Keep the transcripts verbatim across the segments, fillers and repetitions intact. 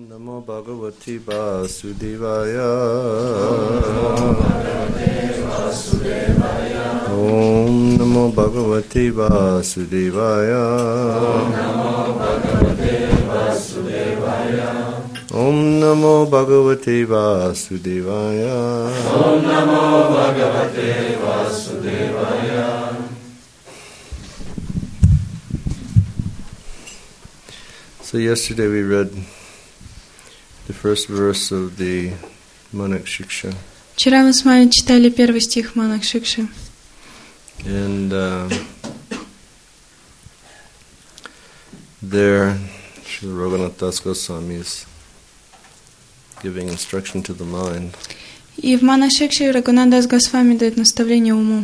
Namo Bhagavate Vasudevaya. Om Namo Bhagavate Vasudevaya. Om Namo Bhagavate Vasudevaya. Om Namo Bhagavate Vasudevaya. So yesterday we read the first verse of the Manak Shiksha. Вчера мы с вами читали первый стих Манак Шикши. And uh, there, Srila Raghunath Das Goswami is giving instruction to the mind. И в Манак Шикше Рагунат Дас Госвами дает наставление уму.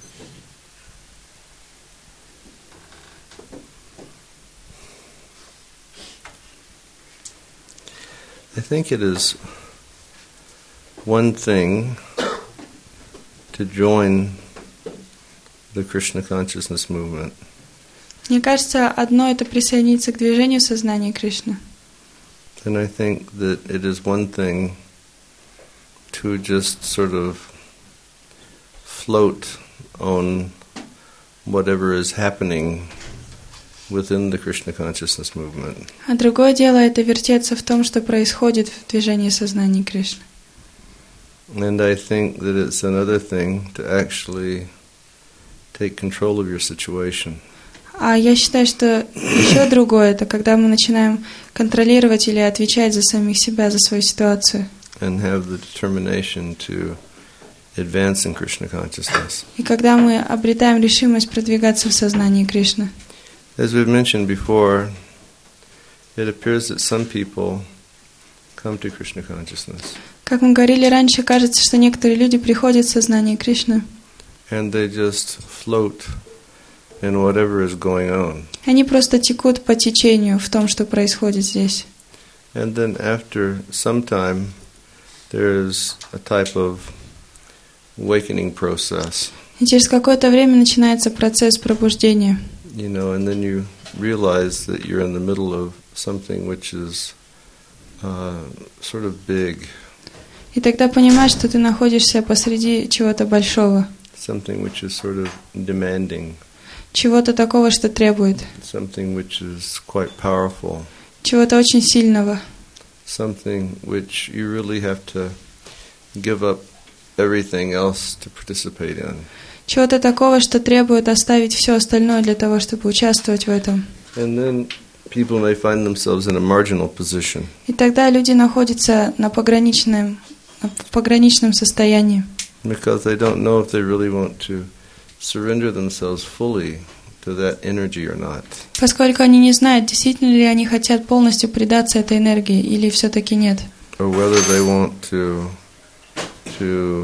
I think it is one thing to join the Krishna consciousness movement. Мне кажется, одно это присоединиться к движению сознания Кришны. And I think that it is one thing to just sort of float on whatever is happening within the Krishna consciousness movement. А другое дело это вертеться в том, что происходит в движении сознания Кришны. And I think that it's another thing to actually take control of your situation. А я считаю, что еще другое это когда мы начинаем контролировать или отвечать за самих себя, за свою ситуацию. And have the determination to advance in Krishna consciousness. И когда мы обретаем решимость продвигаться в сознании Кришны. As we've mentioned before, it appears that some people come to Krishna consciousness. Как мы говорили раньше, кажется, что некоторые люди приходят в сознание Кришны. And they just float in whatever is going on. Они просто текут по течению в том, что происходит здесь. And then after some time, there is a type of awakening process. И через какое-то время начинается процесс пробуждения. You know, and then you realize that you're in the middle of something which is uh, sort of big. И тогда понимаешь, что ты находишься посреди чего-то большого. Something which is sort of demanding. Чего-то такого, что требует. Something which is quite powerful. Чего-то очень сильного. Something which you really have to give up everything else to participate in. Чего-то такого, что требует оставить все остальное для того, чтобы участвовать в этом. And then people may find themselves in a marginal position. И тогда люди находятся на пограничном, в пограничном состоянии. Because they don't know if they really want to surrender themselves fully to that energy or not. Поскольку они не знают, действительно ли они хотят полностью предаться этой энергии, или все-таки нет. Or whether they want to to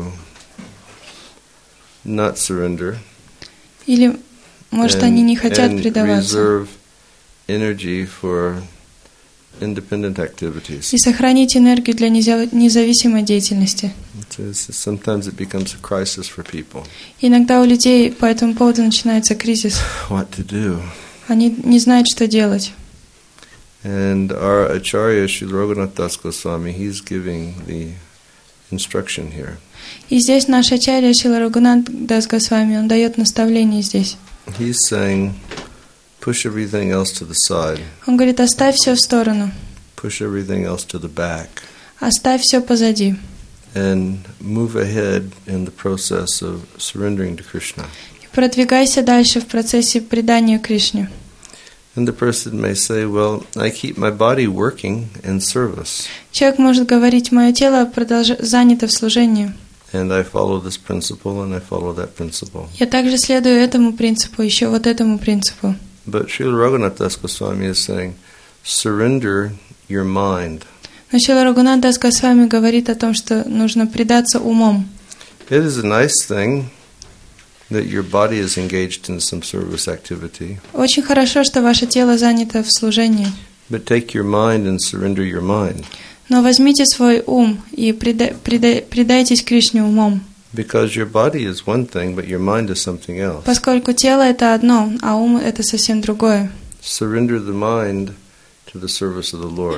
not surrender. Или, может, and, они не хотят предаваться. Reserve energy for independent activities. И сохранить энергию для независимой деятельности. Sometimes it becomes a crisis for people. Иногда у людей по этому поводу начинается кризис. What to do? Они не знают, что делать. And our Acharya, Srila Raghunath Das Goswami, he's giving the instruction here. И здесь наш ачарья Шрила Рагунат Дас Госвами, он дает наставление здесь. He's saying, push everything else to the side. Он говорит, оставь все в сторону. Push everything else to the back. Оставь все позади. And move ahead in the process of surrendering to Krishna. И продвигайся дальше в процессе предания Кришне. And the person may say, well, I keep my body working in service. Человек может говорить, мое тело продолж... занято в служении. And I follow this principle, and I follow that principle. Я также следую этому принципу, еще вот этому принципу. But Srila Raghunath Das Goswami is saying, surrender your mind. Но Шрила Рагунат Дас Госвами говорит о том, что нужно предаться умом. It is a nice thing that your body is engaged in some service activity. Очень хорошо, что ваше тело занято в служении. But take your mind and surrender your mind. Но возьмите свой ум и преда- преда- предайтесь Кришне умом. Because your body is one thing, but your mind is something else. Поскольку тело это одно, а ум это совсем другое. Surrender the mind to the service of the Lord.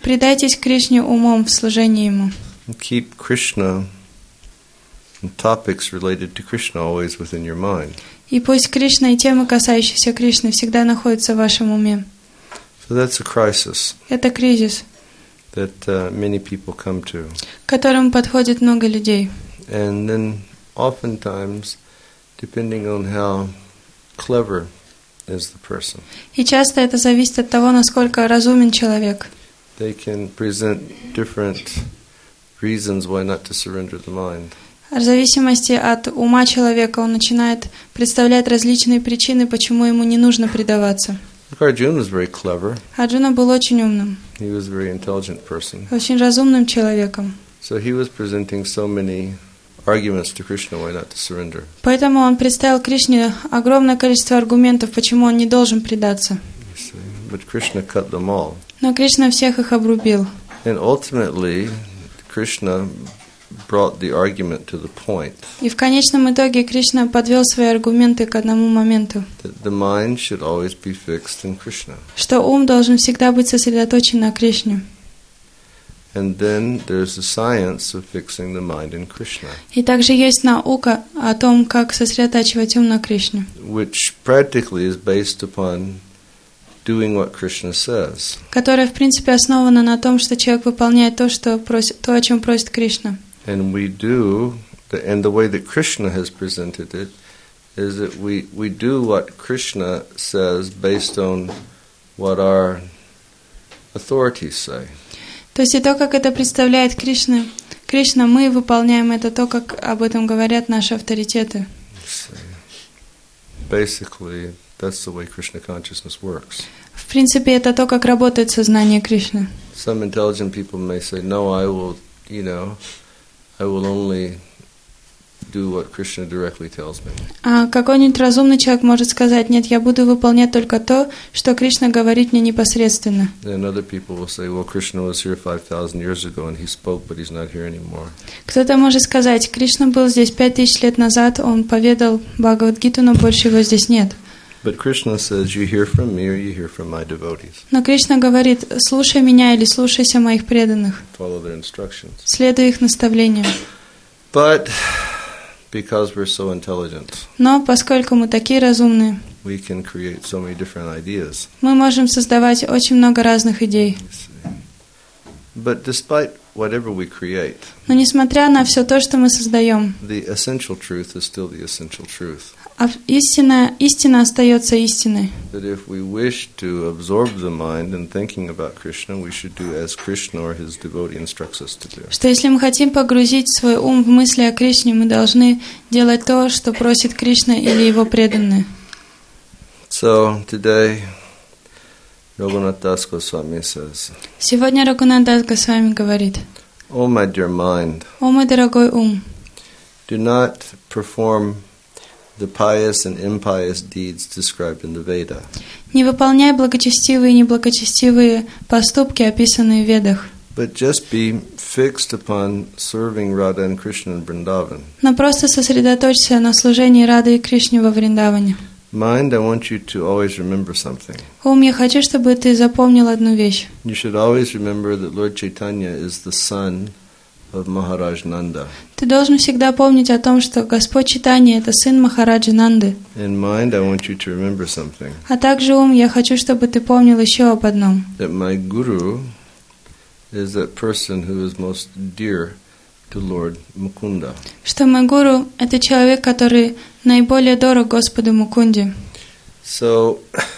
Предайтесь Кришне умом в служении Ему. And keep Krishna and topics related to Krishna always within your mind. И пусть Кришна и темы, касающиеся Кришны, всегда находятся в вашем уме. So that's a crisis Это кризис, that uh, many people come to. к которому подходит много людей. And then oftentimes, depending on how clever is the person, И часто это зависит от того, насколько разумен человек. they can present different reasons why not to surrender the mind. В зависимости от ума человека он начинает представлять различные причины, почему ему не нужно предаваться. Arjuna was very clever. Арджуна был очень умным, He was a very intelligent person. очень разумным человеком. So he was presenting so many arguments to Krishna why not to surrender. Поэтому он представил Кришне огромное количество аргументов, почему он не должен предаться. You see. But Krishna cut them all. Но Кришна всех их обрубил. And ultimately, Krishna brought the argument to the point И в конечном итоге Кришна подвел свои аргументы к одному моменту, that the mind should always be fixed in Krishna. что ум должен всегда быть сосредоточен на Кришне. And then there's the science of fixing the mind in Krishna, И также есть наука о том, как сосредотачивать ум на Кришне, which practically is based upon doing what Krishna says. которая, в принципе, основана на том, что человек выполняет то, что просит, то, о чем просит Кришна. And we do, the, and the way that Krishna has presented it is that we, we do what Krishna says based on what our authorities say. То есть и то, как это представляет Кришна, Кришна, мы выполняем это то, как об этом говорят наши авторитеты. So basically, that's the way Krishna consciousness works. В принципе, это то, как работает сознание Кришны. Some intelligent people may say, no, I will, you know, I will only do what Krishna directly tells me. А какой-нибудь разумный человек может сказать, нет, я буду выполнять только то, что Кришна говорит мне непосредственно. And other people will say, well, Krishna was here five thousand years ago and he spoke, but he's not here anymore. Кто-то может сказать, Кришна был здесь пять тысяч лет назад, он поведал Бхагавад-гиту, но больше его здесь нет. But Krishna says, you hear from me or you hear from my devotees. Но Кришна говорит, слушай меня или слушайся моих преданных, Follow their instructions. следуй их наставлениям. But because we're so intelligent, Но поскольку мы такие разумные, we can create so many different ideas. мы можем создавать очень много разных идей. You see. But despite whatever we create, Но несмотря на все то, что мы создаем, the essential truth is still the essential truth. а истина, истина остается истиной. That if we wish to absorb the mind in thinking about Krishna, we should do as Krishna or his devotee instructs us to do. Что если мы хотим погрузить свой ум в мысли о Кришне, мы должны делать то, что просит Кришна или его преданные. So today, Raghunath Das Goswami says, Сегодня Рагунат Дас Госвами говорит: "O my dear mind, «О мой дорогой ум, do not perform the pious and impious deeds described in the Veda. не выполняй благочестивые и неблагочестивые поступки, описанные в Ведах, But just be fixed upon serving Radha and Krishna in Vrindavan. но просто сосредоточься на служении Рады и Кришне во Вриндаване. Mind, I want you to always remember something. Ум, я хочу, чтобы ты запомнил одну вещь. You should always remember that Lord Chaitanya is the son of Maharaj Nanda. Ты должен всегда помнить о том, что Господь Чайтанья — это сын Махараджи Нанды. In mind, I want you to remember something. А также, ум, я хочу, чтобы ты помнил еще об одном. That my guru is that person who is most dear to Lord Mukunda. Что мой гуру — это человек, который наиболее дорог Господу Мукунде. So,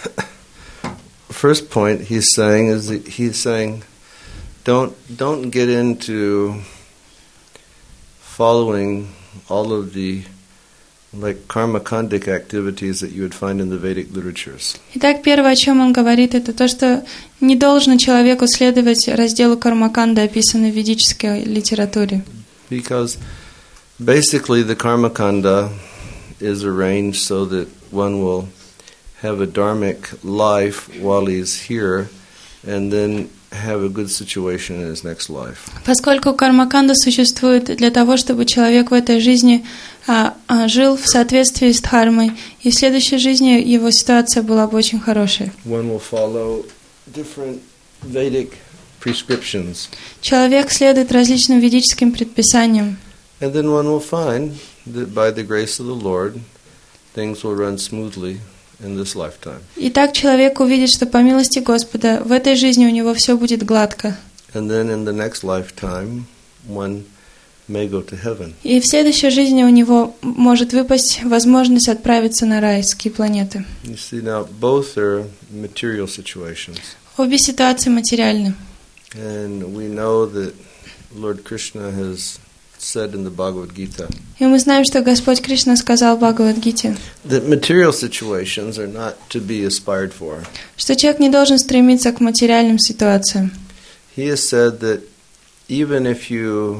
first point he's saying is that he's saying, don't don't get into following all of the like karmakandic activities that you would find in the Vedic literatures. Итак, первое, о чем он говорит, это то, что не должно человеку следовать разделу кармаканды, описанной в ведической литературе. Because basically the karmakanda is arranged so that one will have a dharmic life while he's here and then have a good situation in his next life. Поскольку кармаканда существует для того, чтобы человек в этой жизни а, а, жил в соответствии с дхармой, и в следующей жизни его ситуация была бы очень хорошей. One will follow different Vedic prescriptions. Человек следует различным ведическим предписаниям. And then one will find that by the grace of the Lord, things will run smoothly in this lifetime. И так человек увидит, что по милости Господа в этой жизни у него все будет гладко. And then in the next lifetime, one may go to heaven. И в следующей жизни у него может выпасть возможность отправиться на райские планеты. You see, now both are material situations. Обе ситуации материальны. And we know that Lord Krishna has said in the Bhagavad Gita И мы знаем, что Господь Кришна сказал в Бхагавад-гите, that material situations are not to be aspired for. что человек не должен стремиться к материальным ситуациям. He has said that even if you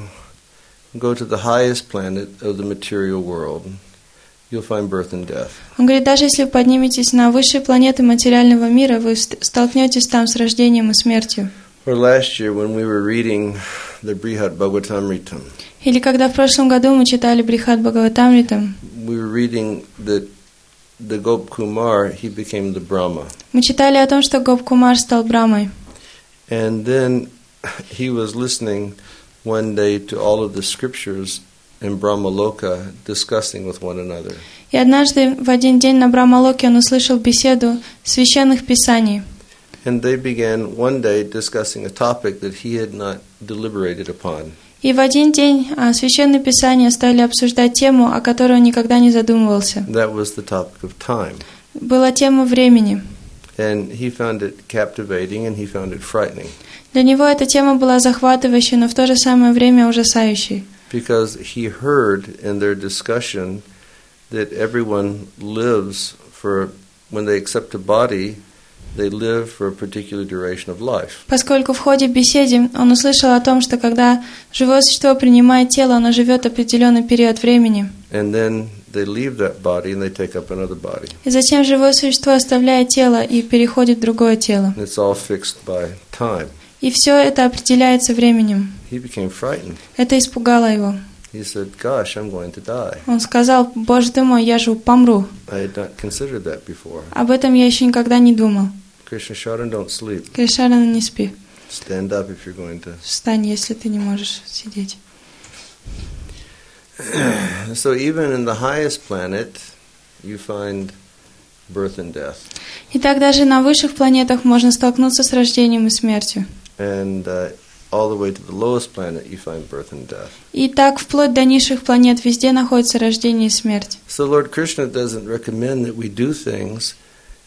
go to the highest planet of the material world, you'll find birth and death. Он говорит, даже если вы подниметесь на высшие планеты материального мира, вы столкнетесь там с рождением и смертью. Or last year when we were reading the Brihad Bhagavatamrita, Или когда в прошлом году мы читали Брихад Бхагаватамритам, we were reading that the Gop Kumar, he became the Brahma. мы читали о том, что Гоп-Кумар стал Брамой. And then he was listening one day to all of the scriptures in Brahmaloka discussing with one another. И однажды в один день на Брамалоке он услышал беседу священных писаний. And they began one day discussing a topic that he had not deliberated upon. И в один день а, священные писания стали обсуждать тему, о которой он никогда не задумывался. That was the topic of time. Была тема времени. And he found it captivating and he found it frightening. Для него эта тема была захватывающей, но в то же самое время ужасающей. Because he heard in their discussion that everyone lives for, when they accept a body, they live for a particular duration of life. Поскольку в ходе беседы он услышал о том, что когда живое существо принимает тело, оно живет определенный период времени. And then they leave that body and they take up another body. И затем живое существо оставляет тело и переходит в другое тело. And it's all fixed by time. И все это определяется временем. He became frightened. Это испугало его. He said, gosh, I'm going to die. Он сказал, Боже ты мой, я же помру. I had not considered that before. Об этом я еще никогда не думал. Krishna Sharan, don't sleep. Кришнана, не спи. Stand up if you're going to. Встань, если ты не можешь сидеть. So even in the highest planet, you find birth and death. Итак, даже на высших планетах можно столкнуться с рождением и смертью. And uh, all the way to the lowest planet, you find birth and death. И так вплоть до низших планет везде находится рождение и смерть. So Lord Krishna doesn't recommend that we do things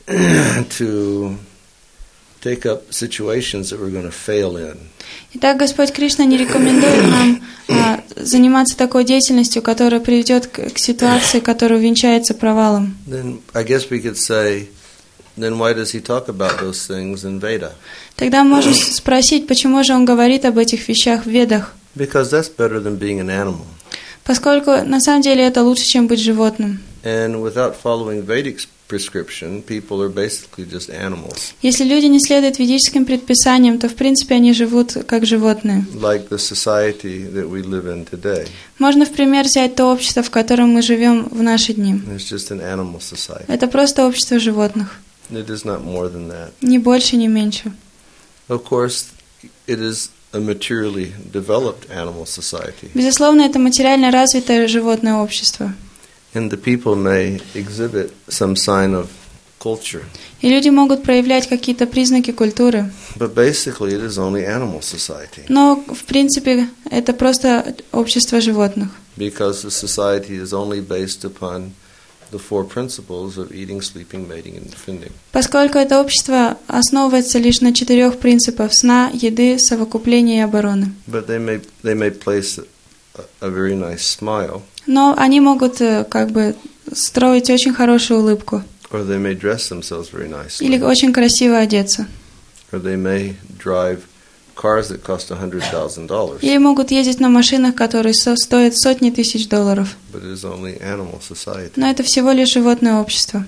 to take up situations that we're going to fail in. Итак, Господь Кришна не рекомендует нам а, заниматься такой деятельностью, которая приведет к, к ситуации, которая увенчается провалом. Then I guess we could say, then why does he talk about those things in Veda? Тогда можно спросить, почему же он говорит об этих вещах в Ведах? Because that's better than being an animal. Поскольку на самом деле это лучше, чем быть животным. And without following Vedic prescription, people are basically just animals. Если люди не следуют ведическим предписаниям, то в принципе они живут как животные. Like the society that we live in today. Можно в пример взять то общество, в котором мы живем в наши дни. It's just an animal society. Это просто общество животных. It is not more than that. Ни больше, ни меньше. Of course, it is a materially developed animal society. Безусловно, это материально развитое животное общество. And the people may exhibit some sign of culture. И люди могут проявлять какие-то признаки культуры. But basically it is only animal society. Но, в принципе, это просто общество животных. Because the society is only based upon the four principles of eating, sleeping, mating, and defending. Поскольку это общество основывается лишь на четырех принципах сна, еды, совокупления и обороны. But they may they may place a, a very nice smile. Но они могут как бы строить очень хорошую улыбку. Or they may dress themselves very nicely. Или очень красиво одеться. Or they may drive cars that cost one hundred thousand dollars. Или могут ездить на машинах, которые стоят сотни тысяч долларов. But it is only animal society. Но это всего лишь животное общество.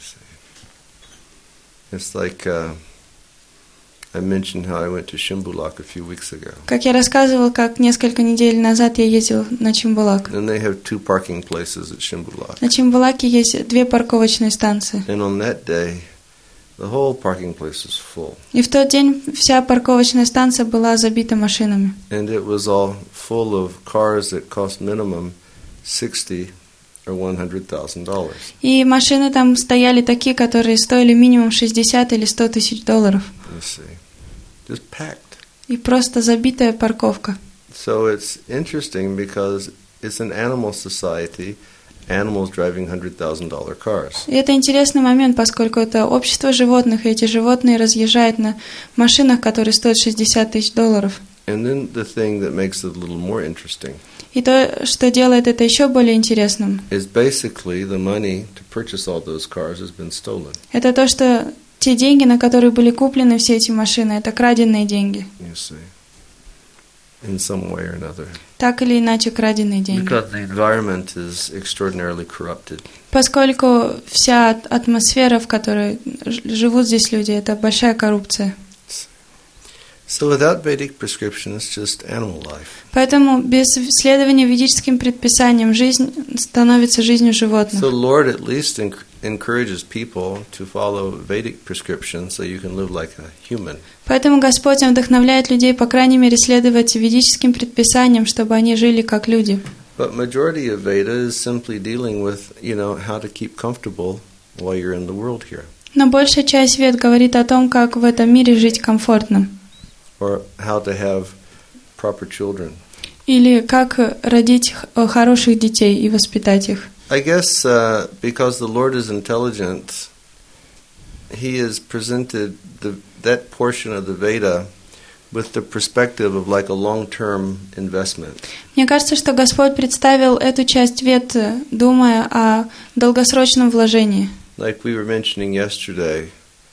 It's like uh, I mentioned how I went to Shimbulak a few weeks ago. Как я рассказывал, как несколько недель назад я ездил на Чимбулак. And they have two parking places at Shimbulak. На Чимбулаке есть две парковочные станции. And on that day, The whole parking place was full. И в тот день вся парковочная станция была забита машинами. And it was all full of cars that cost minimum sixty or one hundred thousand dollars. И машины там стояли такие, которые стоили минимум шестьдесят или сто тысяч долларов. You see, just packed. И просто забитая парковка. So it's interesting because it's an animal society, animals driving hundred thousand dollar cars. И это интересный момент, поскольку это общество животных, и эти животные разъезжают на машинах, которые стоят шестьдесят тысяч долларов. And then the thing that makes it a little more interesting И то, что делает это еще более интересным, is basically the money to purchase all those cars has been stolen. это то, что те деньги, на которые были куплены все эти машины, это краденные деньги. You see, in some way or another. Так или иначе краденные деньги. Because the environment is extraordinarily corrupted. Поскольку вся атмосфера, в которой живут здесь люди, это большая коррупция. So without Vedic prescription, it's just animal life. Поэтому без следования ведическим предписаниям жизнь становится жизнью животных. So Lord at least enc- encourages people to follow Vedic prescription so you can live like a human. Поэтому Господь Он вдохновляет людей, по крайней мере, следовать ведическим предписаниям, чтобы они жили как люди. But majority of Veda is simply dealing with, you know, how to keep comfortable while you're in the world here. Но большая часть Вед говорит о том, как в этом мире жить комфортно. Or how to have proper children. Или как родить хороших детей и воспитать их. I guess uh, because the Lord is intelligent, He has presented the, that portion of the Veda with the perspective of like a long-term investment. Мне кажется, что Господь представил эту часть Вед, думая о долгосрочном вложении. Like we were mentioning yesterday,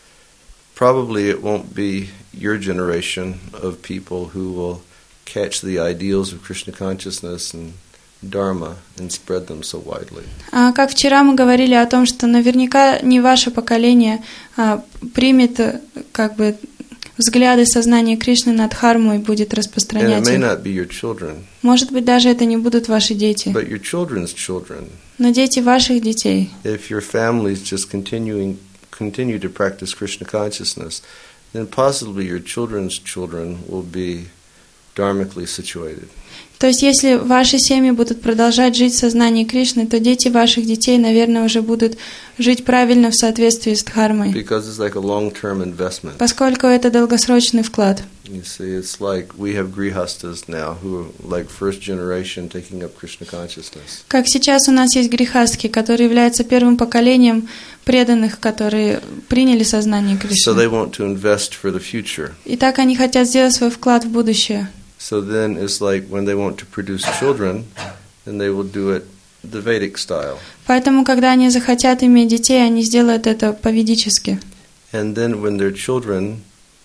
probably it won't be your generation of people who will catch the ideals of Krishna consciousness and Dharma and spread them so widely. А как вчера мы говорили о том, что наверняка не ваше поколение а, примет как бы взгляды сознания Кришны на Дхарму и будет And it распространять may их. not be your children, Может быть, даже это не будут ваши дети, but your children's children. но дети ваших детей. If your families just continuing continue to practice Krishna consciousness, then possibly your children's children will be dharmically situated. То есть, если ваши семьи будут продолжать жить в сознании Кришны, то дети ваших детей, наверное, уже будут жить правильно в соответствии с Дхармой, Because it's like a long-term investment. поскольку это долгосрочный вклад. You see, it's like we have grihastas now who are like first generation taking up Krishna consciousness. Как сейчас у нас есть грехастхи, которые являются первым поколением преданных, которые приняли сознание So Кришны. they want to invest for the future. И так они хотят сделать свой вклад в будущее. So then it's like when they want to produce children, then they will do it the Vedic style. Поэтому, когда они захотят иметь детей, они сделают это по-ведически. And then when their children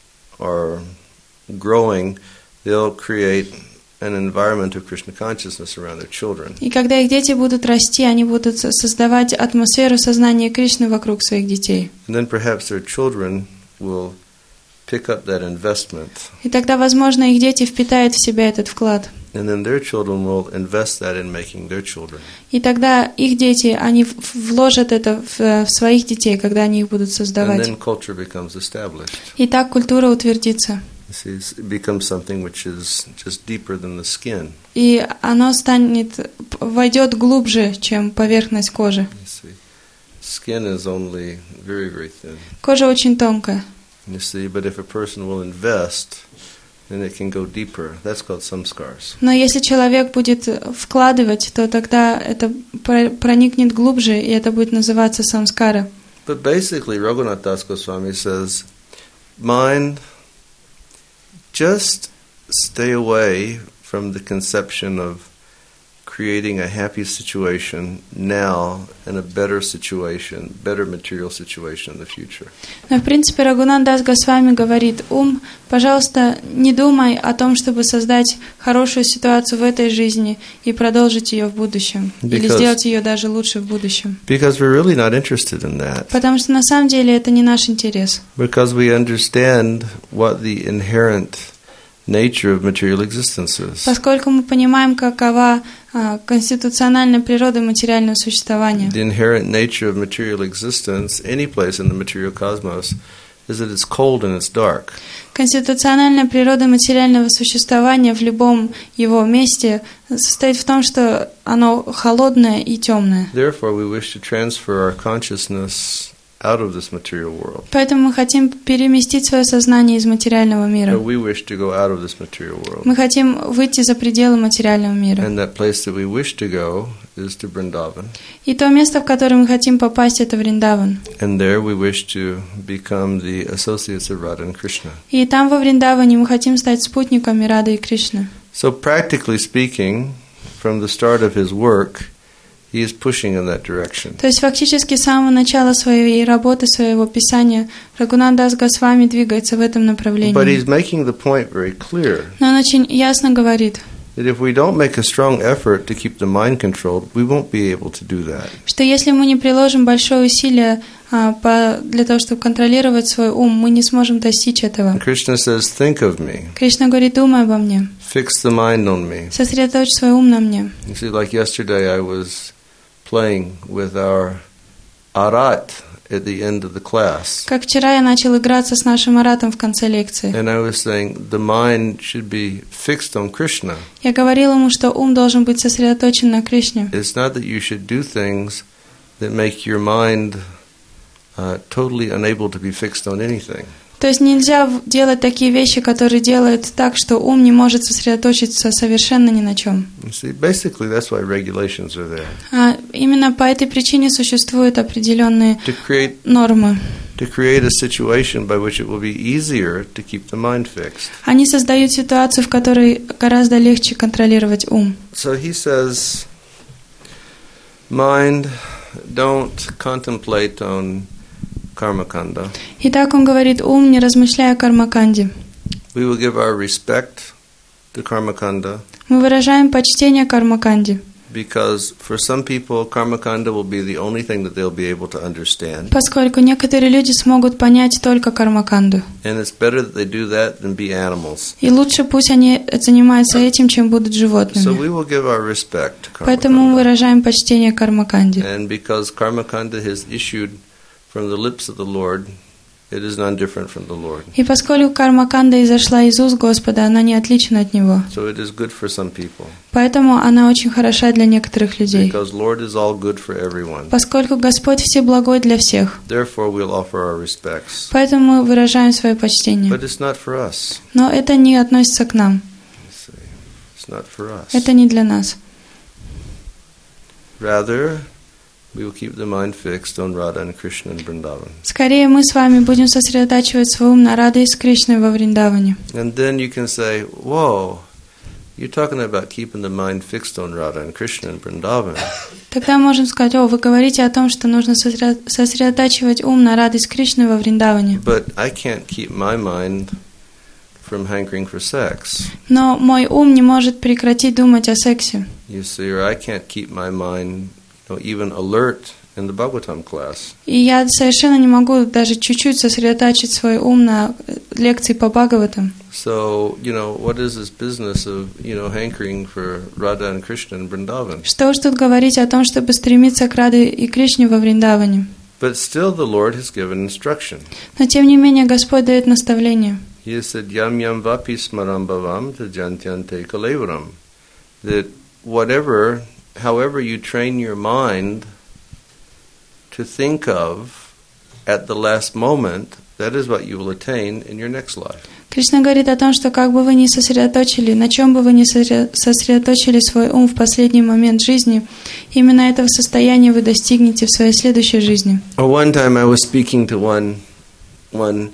are growing, they'll create an environment of Krishna consciousness around their children. И когда их дети будут расти, они будут со- создавать атмосферу сознания Кришны вокруг своих детей. And then perhaps their children will pick up that investment, И тогда, возможно, их дети впитают в себя этот вклад. and then their children will invest that in making their children. И тогда их дети, они в- вложат это в, э, в своих детей, когда они их будут And создавать. then culture becomes established. И так культура утвердится. You see, it's- it becomes something which is just deeper than the skin. И оно станет, войдет глубже, чем поверхность кожи. You see, skin is only very, very thin. Кожа очень тонкая. You see, but if a person will invest, then it can go deeper. That's called samskars. Но если человек будет вкладывать, то тогда это про- проникнет глубже, и это будет называться самскара. But basically, Raghunath Das Goswami says, mind, just stay away from the conception of creating a happy situation now and a better situation, better material situation in the future. Но, в принципе, Рагунат Дас Госвами говорит: ум, пожалуйста, не думай о том, чтобы создать хорошую ситуацию в этой жизни и продолжить ее в будущем. Или Because- сделать ее даже лучше в будущем. Because we're really not interested in that. Потому что на самом деле это не наш интерес. Because we understand what the inherent nature of material existences. Поскольку мы понимаем, какова а, конституциональная природа материального существования. The inherent nature of material existence, any place in the material cosmos, is that it's cold and it's dark. Конституциональная природа материального существования в любом его месте состоит в том, что оно холодное и темное. Therefore, we wish to transfer our consciousness out of this material world. Поэтому мы хотим переместить свое сознание из материального мира. So we wish to go out of this material world. Мы хотим выйти за пределы материального мира. And that place that we wish to go is to Vrindavan. И то место, в которое мы хотим попасть, это Вриндаван. And there we wish to become the associates of Radha and Krishna. И там во Вриндаване мы хотим стать спутниками Рады и Кришны. So practically speaking, from the start of his work, he is pushing in that direction. То есть фактически с самого начала своей работы, своего писания, Рагунат Дас Госвами двигается в этом направлении. But he's making the point very clear. Но он очень ясно говорит, That if we don't make a strong effort to keep the mind controlled, we won't be able to do that. что если мы не приложим большое усилие а, по, для того, чтобы контролировать свой ум, мы не сможем достичь этого. And Krishna says, think of me. Кришна говорит, думай обо мне, Fix the mind on me. сосредоточь свой ум на мне. You see, like yesterday I was playing with our arat at the end of the class. Как вчера я начал играться с нашим аратом в конце лекции. And I was saying the mind should be fixed on Krishna. Я говорил ему, что ум должен быть сосредоточен на Кришне. It's not that you should do things that make your mind uh, totally unable to be fixed on anything. То есть нельзя делать такие вещи, которые делают так, что ум не может сосредоточиться совершенно ни на чем. You see, basically that's why regulations are there. А именно по этой причине существуют определенные To create нормы. to create a situation by which it will be easier to keep the mind fixed. Они создают ситуацию, в которой гораздо легче контролировать ум. So he says, mind, don't contemplate on karmakanda. Итак, он говорит, ум, не размышляя о кармаканде. We will give our respect to karmakanda Мы выражаем почтение кармаканде, because for some people karmakanda will be the only thing that they'll be able to understand. поскольку некоторые люди смогут понять только кармаканду. And it's better that they do that than be animals. И лучше пусть они занимаются этим, чем будут So животными. we will give our respect to Поэтому мы karmakanda. выражаем почтение кармаканде. And because karmakanda has issued from the lips of the Lord, it is none different from the Lord. И поскольку кармаканда изошла из уст Господа, она не отлична от Него. So it is good for some people. Поэтому она очень хороша для некоторых людей. Because Lord is all good for everyone. Поскольку Господь всеблагой для всех. Therefore we'll offer our respects. Поэтому мы выражаем свое почтение. But it's not for us. Но это не относится к нам. You see. It's not for us. Это не для нас. Rather, we will keep the mind fixed on Radha and Krishna and Vrindavan. Скорее мы с вами будем сосредотачивать свой ум на Раде и с Кришной во Вриндаване. And then you can say, whoa, you're talking about keeping the mind fixed on Radha and Krishna and Vrindavan. Тогда можем сказать, о, вы говорите о том, что нужно сосредо- сосредотачивать ум на Раде с Кришной во Вриндаване. But I can't keep my mind from hankering for sex. Но мой ум не может прекратить думать о сексе. You see, or I can't keep my mind, you know, even alert in the Bhagavatam class. И я совершенно не могу даже чуть-чуть сосредоточить свой ум на лекции по Бхагаватам. So, you know, what is this business of, you know, hankering for Radha and Krishna and Vrindavan? Что уж тут говорить о том, чтобы стремиться к Раде и Кришне во Вриндаване. But still the Lord has given instruction. Но тем не менее Господь дает наставление. He has said, Yam yam vapi smaram bhavam tajantyante kalevaram. That whatever, however you train your mind to think of at the last moment, that is what you will attain in your next life. Кришна говорит о том, что как бы вы ни сосредоточили, на чем бы вы ни сосредоточили свой ум в последний момент жизни, именно этого состояния вы достигнете в своей следующей жизни. One time I was speaking to one, one,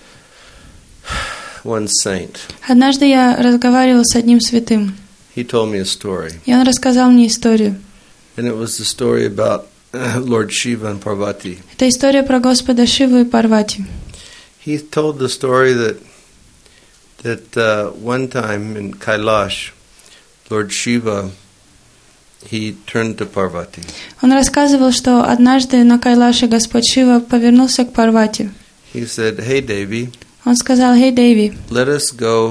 one saint. Однажды я разговаривала с одним святым, He told me a story. и он рассказал мне историю. And it was the story about Lord Shiva and Parvati. Это история про Господа Шиву и Парвати. He told the story that that uh, one time in Kailash, Lord Shiva, he turned to Parvati. Он рассказывал, что однажды на Кайлаше Господь Шива повернулся к Парвати. He said, "Hey Devi, Он сказал, «Hey, Деви, let us go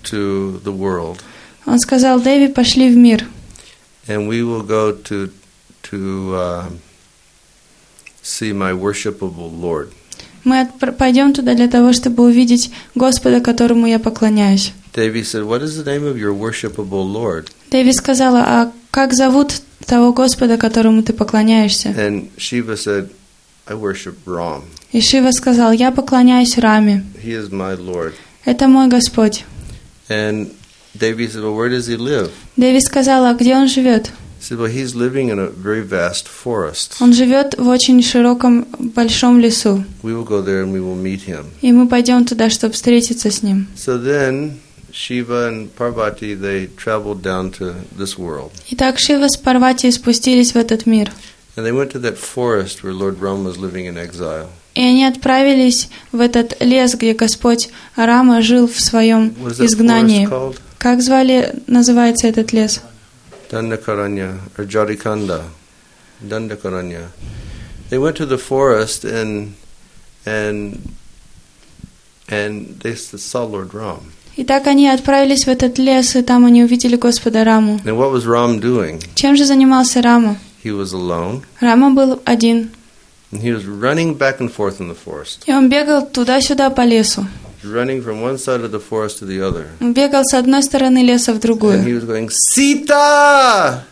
to the world. Он сказал: Дэви, пошли в мир. And we will go to to uh, see my worshipable Lord. Мы отпр- пойдем туда для того, чтобы увидеть Господа, которому я поклоняюсь. Davy said, "What is the name of your worshipable Lord?" Дэви сказала: а как зовут того Господа, которому ты поклоняешься? And Shiva said, "I worship Ram. И Шива сказал: я поклоняюсь Раме. He is my Lord." Это мой Господь. And Davy said, "Well, where does he live?" Дэви сказала: а где он живет? He said, "Well, he's living in a very vast forest. Он живет в очень широком, большом лесу. We will go there and we will meet him." И мы пойдем туда, чтобы встретиться с ним. So then Shiva and Parvati, they traveled down to this world. Итак, Шива с Парвати спустились в этот мир. And they went to that forest where Lord Ram was living in exile. И они отправились в этот лес, где Господь Рама жил в своем What is that изгнании. forest called? Как звали, называется этот лес? Dandakaranya, or Jarikanda. Dandakaranya. They went to the forest and and and they saw Lord Ram. Итак, они отправились в этот лес, и там они увидели Господа Раму. And what was Ram doing? Чем же занимался Рама? He was alone. Рама был один. And he was running back and forth in the forest. И он бегал туда-сюда по лесу. Running from one side of the forest to the other. Он бегал с одной стороны леса в And he другую. was going, Sita!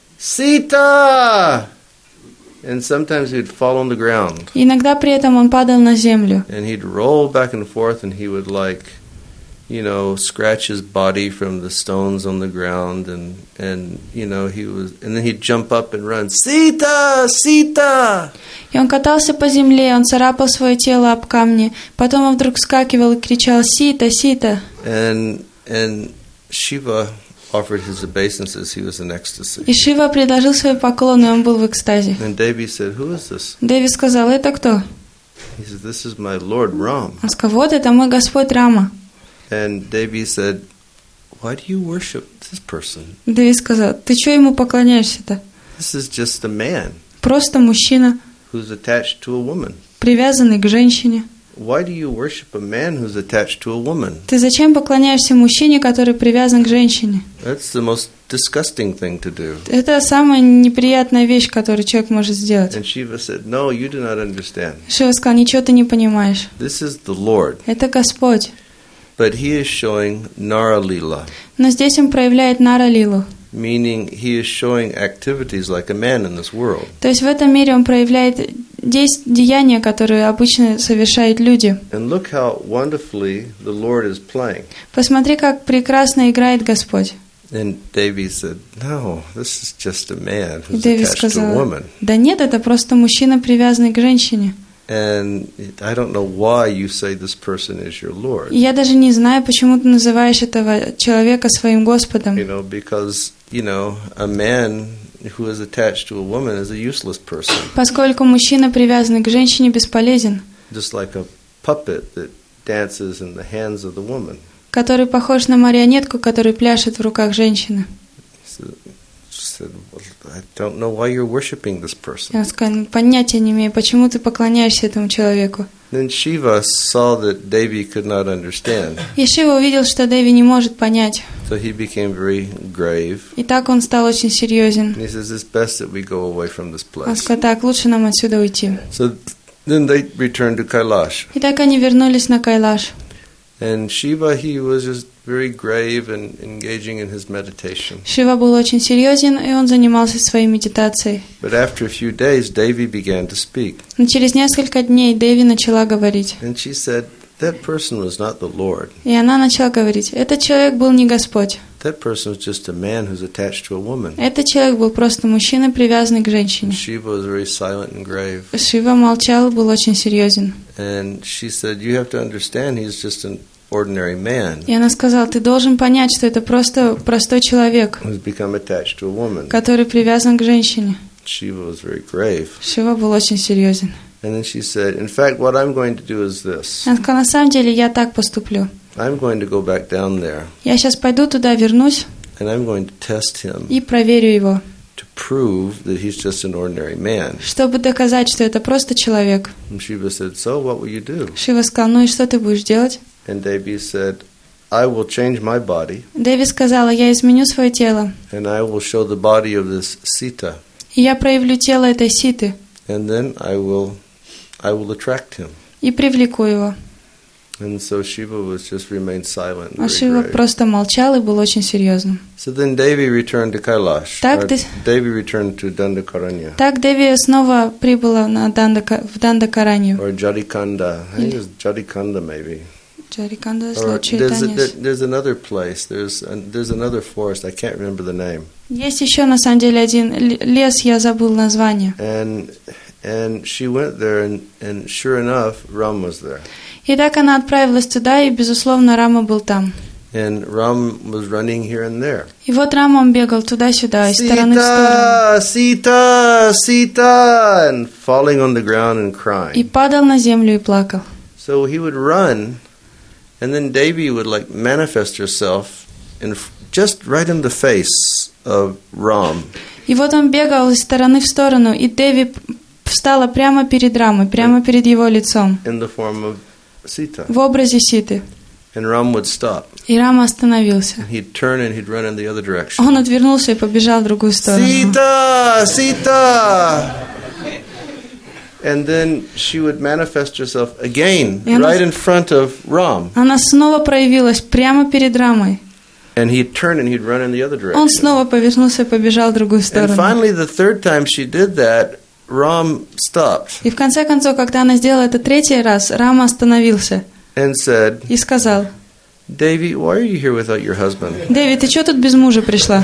Sita! And sometimes he'd fall on the ground. И иногда при этом он падал на землю. And he'd roll back and forth and he would like, you know, scratch his body from the stones on the ground and, and you know, he was, and then he'd jump up and run, Sita! Sita! И он катался по земле, он царапал свое тело об камни. Потом он вдруг вскакивал и кричал: «Сита, Сита!» And, and Shiva offered his obeisances, he was in ecstasy. И Шива предложил свои поклоны, и он был в экстазе. And Devi said, who is this? Дэви сказал: «Это кто?» He said, this is my Lord Ram. Он сказал: «Вот это мой Господь Рама». And Devi said, why do you worship this person? Дэви сказал: «Ты что ему поклоняешься-то? This is just a man Просто мужчина, who's attached to a woman. привязанный к женщине. Why do you worship a man who's attached to a woman? Ты зачем поклоняешься мужчине, который привязан к женщине?» That's the most disgusting thing to do. Это самая неприятная вещь, которую человек может сделать. And Shiva said, no, you do not understand. Шива сказал: «Ничего ты не понимаешь. This is the Lord. Это Господь». But he is showing Nara Lila, Но здесь он проявляет Нара-лилу. meaning he is showing activities like a man in this world. То есть в этом мире он проявляет действ- деяния, которые обычно совершают люди. And look how wonderfully the Lord is playing. Посмотри, как прекрасно играет Господь. And Devi said, no, this is just a man И who's Дэви attached to a сказала: woman. «Да нет, это просто мужчина, привязанный к женщине. And I don't know why you say this person is your Lord. И я даже не знаю, почему ты называешь этого человека своим Господом. You know, because, you know, a man who is attached to a woman is a useless person. Поскольку мужчина, привязанный к женщине, бесполезен, Just like a puppet that dances in the hands of the woman. который похож на марионетку, которая пляшет в руках женщины». So, she said, well, I don't know why you're worshiping this person. Я сказала: «Понятия не имею, почему ты поклоняешься этому человеку». Then Shiva saw that Devi could not understand. И Шива увидел, что Дэви не может понять. So he became very grave. И так он стал очень серьезен. And he says, it's best that we go away from this Он place. сказал: «Так, лучше нам отсюда уйти». So then they returned to Kailash. И так они вернулись на Кайлаш. And Shiva, he was just very grave and engaging in his meditation. Шива был очень серьезен, и он занимался своей медитацией. But after a few days, Devi began to speak. Но через несколько дней Дэви начала говорить. And she said, that person was not the Lord. И она начала говорить: «Этот человек был не Господь. That person was just a man who's attached to a woman. Этот человек был просто мужчина, привязанный к женщине». Shiva was very silent and grave. Шива молчал, был очень серьезен. And she said, you have to understand he's just an ordinary man И она сказала: «Ты должен понять, что это просто простой человек, who's become attached to a woman. который привязан к женщине». Shiva was very grave. Шива был очень серьезен. And then she said, in fact, what I'm going to do is this. Она сказала: «На самом деле я так поступлю. I'm going to go back down there Я сейчас пойду туда, вернусь and I'm going to test him и проверю его, to prove that he's just an ordinary man. чтобы доказать, что это просто человек». And Shiva said, so what will you do? Шива сказал: «Ну и что ты будешь делать?» And Devi said, I will change my body, Деви сказала, я изменю свое тело, and I will show the body of this Sita, и я проявлю тело этой Ситы, and then I will, I will attract him. и привлеку его. And so Shiva was just remained silent. А Very Шива grave. просто молчал и был очень серьезным. So then Devi returned to Kailash. Так or ты- Devi returned to Dandakaranya. Так Деви снова прибыла на Дандака, в Дандакаранью. Or Jadikanda. I think it was Jadikanda maybe. Джариканда Or зло there's, a, Чайтанья. there's another place. There's an, there's another forest. I can't remember the name. Есть еще на самом деле один л- лес, я забыл название. And and she went there, and, and sure enough, Ram was there. И так она отправилась туда, и, безусловно, Рама был там. And Ram was running here and there. И вот Рама, он бегал туда-сюда, из стороны в сторону. Sita, Sita, Sita, and falling on the ground and И crying. падал на землю и плакал. So he would run, and then Devi would like manifest herself in f- just right in the face of Ram. И вот он бегал из стороны в сторону, и Деви п- встала прямо перед Рамой, прямо перед его лицом, In the form of Sita. в образе Ситы. And Ram would stop. И Рама остановился. He'd turn and he'd run in the other direction. Он отвернулся и побежал в другую сторону. Sita! Sita! And then she would manifest herself again И она- right in front of Ram. Она снова проявилась прямо перед Рамой. And he'd turn and he'd run in the other Он direction. снова повернулся и побежал в другую And сторону. finally, the third time she did that, Ram stopped И в конце концов, когда она сделала это третий раз, Рама остановился and said, и сказал: Devi, why are you here without your husband? «Деви, ты что тут без мужа пришла?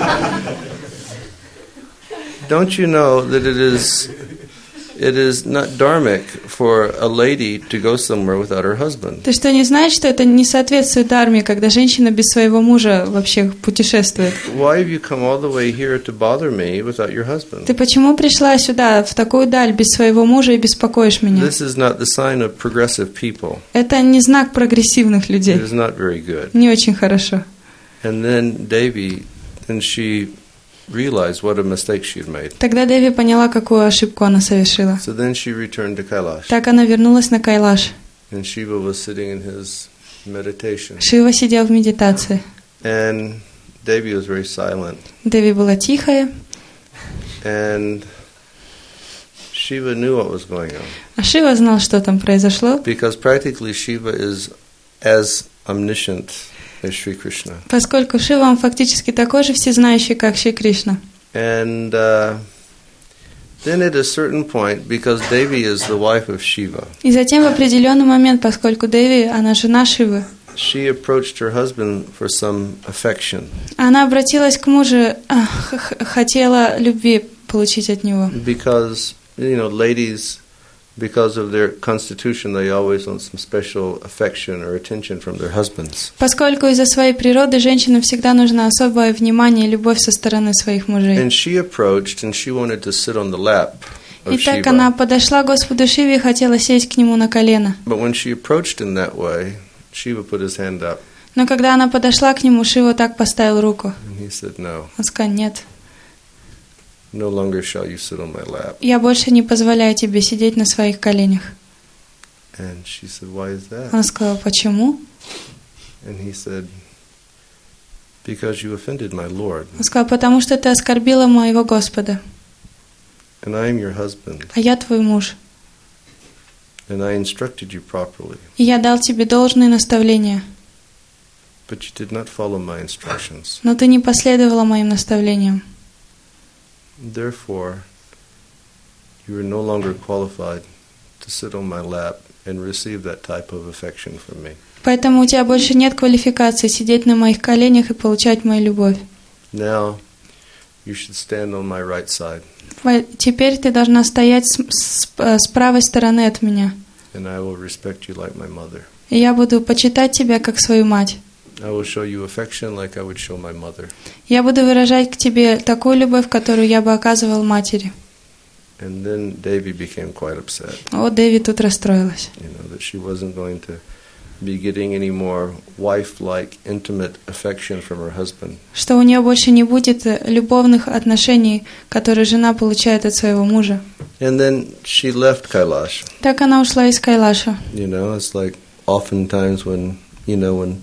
Don't you know that it is it is not dharmic for a lady to go somewhere without her husband? Ты что, не знаешь, что это не соответствует дарме, когда женщина без своего мужа вообще путешествует? Why have you come all the way here to bother me without your husband? Ты почему пришла сюда, в такую даль, без своего мужа и беспокоишь меня?» This is not the sign of progressive people. Это не знак прогрессивных It людей. is not very good. Не очень хорошо. And then Devi, then she realized what a mistake she had made. Тогда Деви поняла, какую ошибку она совершила. So then she returned to Kailash. Так она вернулась на Кайлаш. And Shiva was sitting in his meditation. Шива сидел в медитации. And Devi was very silent. Деви была тихая, And Shiva knew what was going on. а Шива знал, что там произошло, Because practically Shiva is as omniscient as Sri Krishna. поскольку Шива, он фактически такой же всезнающий, как Шри Кришна. And uh, then at a certain point, because Devi is the wife of Shiva, И затем в определенный момент, поскольку Деви, она жена Шивы, she approached her husband for some affection. она обратилась к мужу, а, х- х- хотела любви получить от него. Because, you know, ladies, because of their constitution, they always want some special affection or attention from their husbands. Поскольку из-за своей природы женщинам всегда нужно особое внимание и любовь со стороны своих мужей. And she approached and she wanted to sit on the lap of И так она Shiva. подошла к Господу Шиве и хотела сесть к нему на колено. But when she approached in that way, Shiva put his hand up Но когда она подошла к нему, Шива так поставил руку. and he said, no, Он сказал: «Нет, no longer shall you sit on my lap. я больше не позволяю тебе сидеть на своих коленях». And she said, why is that? Он сказал: «Почему?» And he said, because you offended my Lord, Он сказал: «Потому что ты оскорбила моего Господа, and I am your husband, а я твой муж. and I instructed you properly, И я дал тебе должные наставления, but you did not follow my instructions. но ты не последовала моим наставлениям. Therefore, you are no longer qualified to sit on my lap and receive that type of affection from me. Поэтому у тебя больше нет квалификации сидеть на моих коленях и получать мою любовь. Now, you should stand on my right side, Во- Теперь ты должна стоять с, с- с правой стороны от меня, and I will respect you like my mother. и я буду почитать тебя как свою мать. I will show you affection like I would show my mother. Я буду выражать к тебе такую любовь, которую я бы оказывал матери». And then Devi became quite upset, О, Деви тут расстроилась, you know, that she wasn't going to be getting any more wife-like, intimate affection from her husband. что у нее больше не будет э, любовных отношений, которые жена получает от своего мужа. And then she left Kailash. Так она ушла из Кайлаша. You know, it's like oftentimes when, you know, when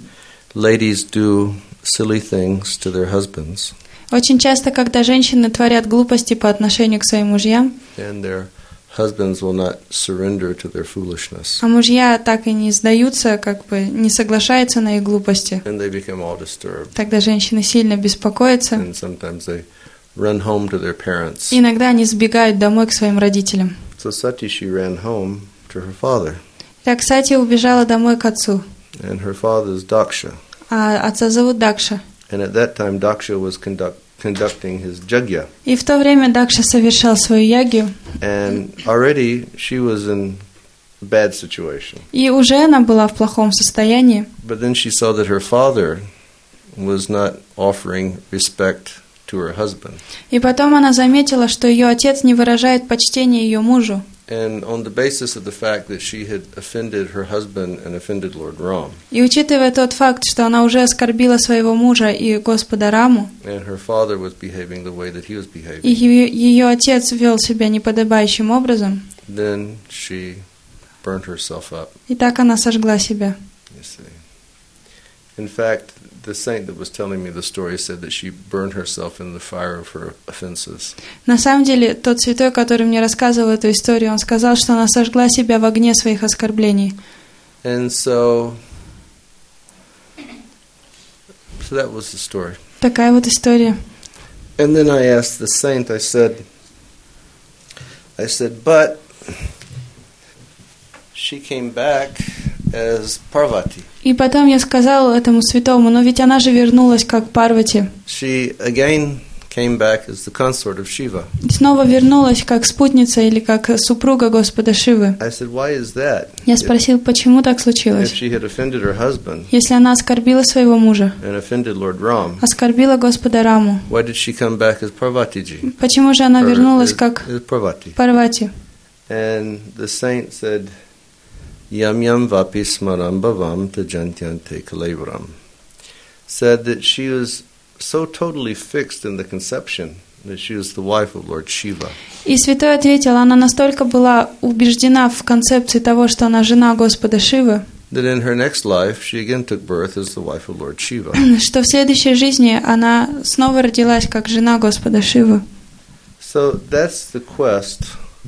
ladies do silly things to their husbands, Очень часто, когда женщины творят глупости по отношению к своим мужьям, and their husbands will not surrender to their foolishness, а мужья так и не сдаются, как бы не соглашаются на их глупости, and they become all disturbed, тогда женщины сильно беспокоятся. and sometimes they run home to their parents. И иногда они сбегают домой к своим родителям. So Sati, she ran home to her father, Так Сати убежала домой к отцу, and her father is Daksha. а отца зовут Дакша. And at that time, Daksha was conduct, conducting his jagya. И в то время Дакша совершал свою ягью, And already she was in a bad situation. и уже она была в плохом состоянии. But then she saw that her father was not offering respect to her husband. И потом она заметила, что ее отец не выражает почтения ее мужу. And on the basis of the fact that she had offended her husband and offended Lord Ram, И учитывая тот факт, что она уже оскорбила своего мужа и Господа Раму, and her father was behaving the way that he was и behaving, ее, ее отец вел себя неподобающим образом, then she burned herself up, и так она сожгла себя. you see. In fact, the saint that was telling me the story said that she burned herself in the fire of her offenses. На самом деле, тот святой, который мне рассказывал эту историю, он сказал, что она сожгла себя в огне своих оскорблений. And so, so that was the story. Такая вот история. And then I asked the saint, I said, I said, but she came back as Parvati. И потом я сказала этому святому, но ведь она же вернулась как Парвати. She again came back as the consort of Shiva. И снова вернулась как спутница или как супруга Господа Шивы. I said, why is that? Я спросил, почему так случилось? If she had offended her husband Если она оскорбила своего мужа, and offended Lord Ram, оскорбила Господа Раму, why did she come back as Parvati-ji? почему же она Or вернулась as- как as Parvati. Парвати? And the saint said, Yam yam vapi smaram bhavam tajantyante kalevram. Said that she was so totally fixed in the conception that she was the wife of Lord Shiva. И святой ответил, она настолько была убеждена в концепции того, что она жена Господа Шивы, That in her next life she again took birth as the wife of Lord Shiva. что в следующей жизни она снова родилась как жена Господа Шивы. So that's the quest,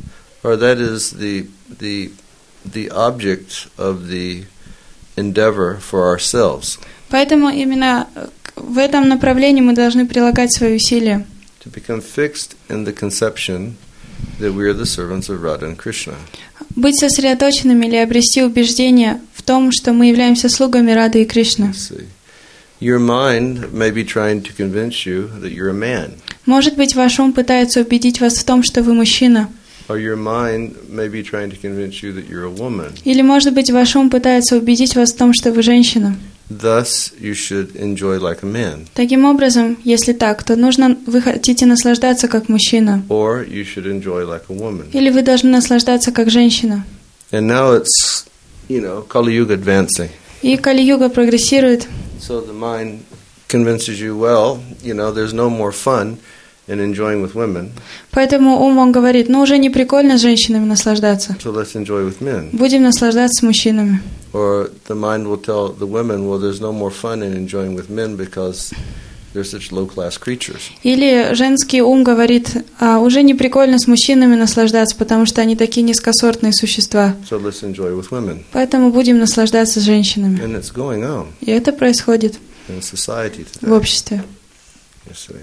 or that is the the the object of the endeavor for ourselves, Поэтому именно в этом направлении мы должны прилагать свои усилия, to become fixed in the conception that we are the servants of Radha and Krishna. быть сосредоточенными или обрести убеждение в том, что мы являемся слугами Рады и Кришны. See, your mind may be trying to convince you that you're a man, Может быть, ваш ум пытается убедить вас в том, что вы мужчина. or your mind may be trying to convince you that you're a woman. Или, может быть, ваш ум пытается убедить вас в том, что вы женщина. Thus, you should enjoy like a man, Таким образом, если так, то нужно, вы хотите наслаждаться как мужчина. or you should enjoy like a woman. Или вы должны наслаждаться как женщина. And now it's, you know, Kali Yuga advancing. И Кали-юга прогрессирует. So the mind convinces you, well, you know, there's no more fun in enjoying with women, Поэтому ум, он говорит, ну уже не прикольно с женщинами наслаждаться. so let's enjoy with men. Будем наслаждаться с мужчинами. Or the mind will tell the women, well, there's no more fun in enjoying with men because they're such low-class creatures. Или женский ум говорит, а уже не прикольно с мужчинами наслаждаться, потому что они такие низкосортные существа. So let's enjoy with women. Поэтому будем наслаждаться с женщинами. And it's going on И это происходит in society в today. обществе. You see.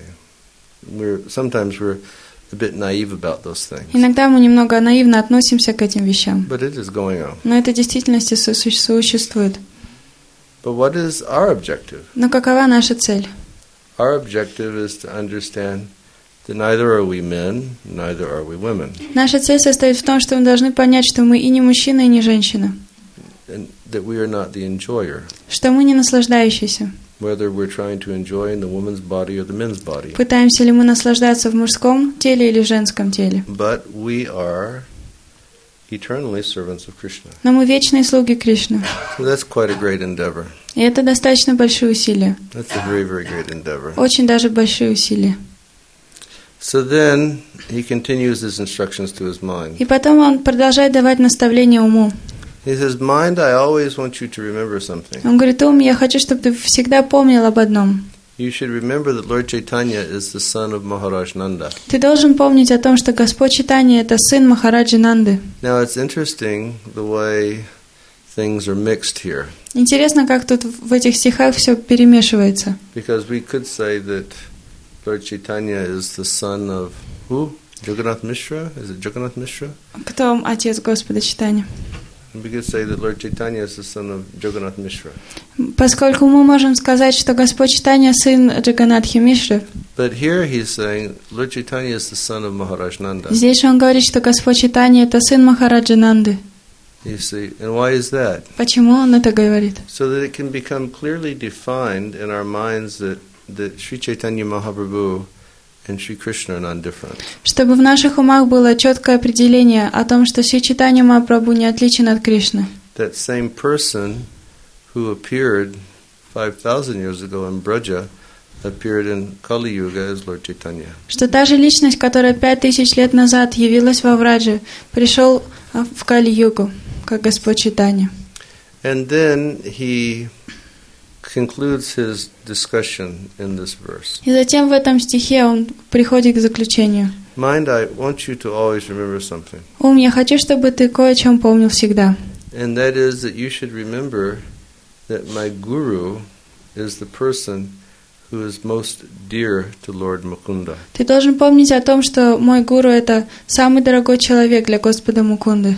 We're, sometimes we're a bit naive about those things. Иногда мы немного наивно относимся к этим вещам. But it is going on. Но это в действительности су- су- существует. But what is our objective? Но какова наша цель? Our objective is to understand that neither are we men, neither are we women. Наша цель состоит в том, что мы должны понять, что мы и не мужчина, и не женщина. And that we are not the enjoyer, Что мы не наслаждающиеся. whether we're trying to enjoy in the woman's body or the men's body. Пытаемся ли мы наслаждаться в мужском теле или в женском теле. But we are eternally servants of Krishna. Но мы вечные слуги Кришны. So that's quite a great endeavor. И это достаточно большие усилия. That's a very, very great endeavor. Очень даже большие усилия. So then he continues his instructions to his mind. И потом он продолжает давать наставления уму. He says, mind, I always want you to remember something. Он говорит, ум, я хочу, чтобы ты всегда помнил об одном. You should remember that Lord Chaitanya is the son of Maharaj Nanda. Ты должен помнить о том, что Господь Чайтанья — это сын Махараджи Нанды. Now it's interesting the way things are mixed here. Интересно, как тут в этих стихах все перемешивается. Because we could say that Lord Chaitanya is the son of who? Jagannath Mishra? Is it Jagannath Mishra? Кто отец Господа Чайтаньи? We could say that Lord Chaitanya is the son of Jagannath Mishra. Поскольку мы можем сказать, что Господь Чайтанья сын Джаганатхи Мишры. But here he's saying Lord Chaitanya is the son of Maharaj Nanda. Здесь он говорит, что Господь Чайтанья — это сын Махараджи Нанды. You see, and why is that? Почему он это говорит? So that it can become clearly defined in our minds that, that Sri Chaitanya Mahaprabhu and Sri Krishna are non-different. Чтобы в наших умах было четкое определение о том, что Шри Чайтанья Махапрабху не отличен от Кришны. That same person who appeared five thousand years ago in Braja appeared in Kali Yuga as Lord Chaitanya. Что та же личность, которая пять тысяч лет назад явилась во Врадже, пришел в Кали-югу, как Господь Чайтанья. And then he concludes his discussion in this verse. И затем в этом стихе он приходит к заключению. Mind, I want you to always remember something. Ум, я хочу, чтобы ты кое о чем помнил всегда. And that is that you should remember that my guru is the person who is most dear to Lord Mukunda. Ты должен помнить о том, что мой гуру — это самый дорогой человек для Господа Мукунды.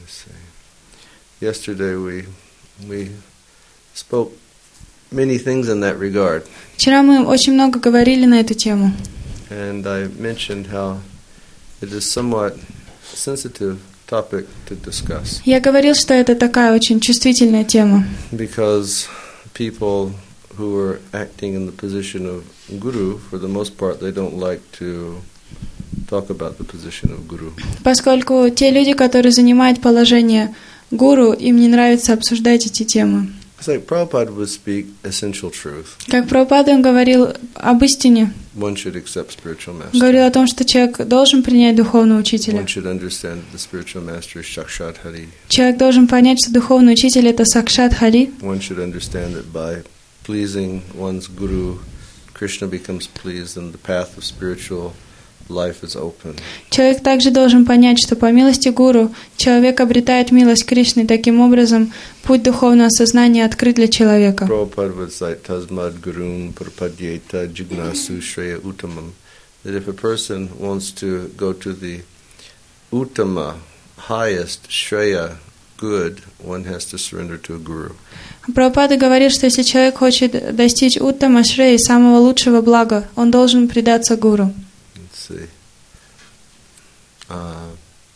Yesterday we we spoke many things in that regard. Вчера мы очень много говорили на эту тему. And I mentioned how it is somewhat sensitive topic to discuss. Я говорил, что это такая очень чувствительная тема. Because people who are acting in the position of guru, for the most part, they don't like to talk about the position of guru. Поскольку те люди, которые занимают положение гуру, им не нравится обсуждать эти темы. It's like Prabhupada would speak essential truth. Как Прабхупада говорил об истине, One should accept spiritual master. говорил о том, что человек должен принять духовного учителя. One should understand that the spiritual master is Sakshat Hari. Человек должен понять, что духовный учитель — это Сакшат Хари. One should understand that by pleasing one's guru, Krishna becomes pleased and the path of spiritual life is open. Человек также должен понять, что по милости гуру человек обретает милость Кришны, таким образом путь духовного сознания открыт для человека. Prabhupada would cite Tasmad Gurun Prapadyeta Jignasu Shreya Uttamam. That if a person wants to go to the Uttama, highest Shreya, good, one has to surrender to a guru. Прабхупада говорит, что если человек хочет достичь Уттама Шреи, самого лучшего блага, он должен предаться гуру. Let's see. Uh,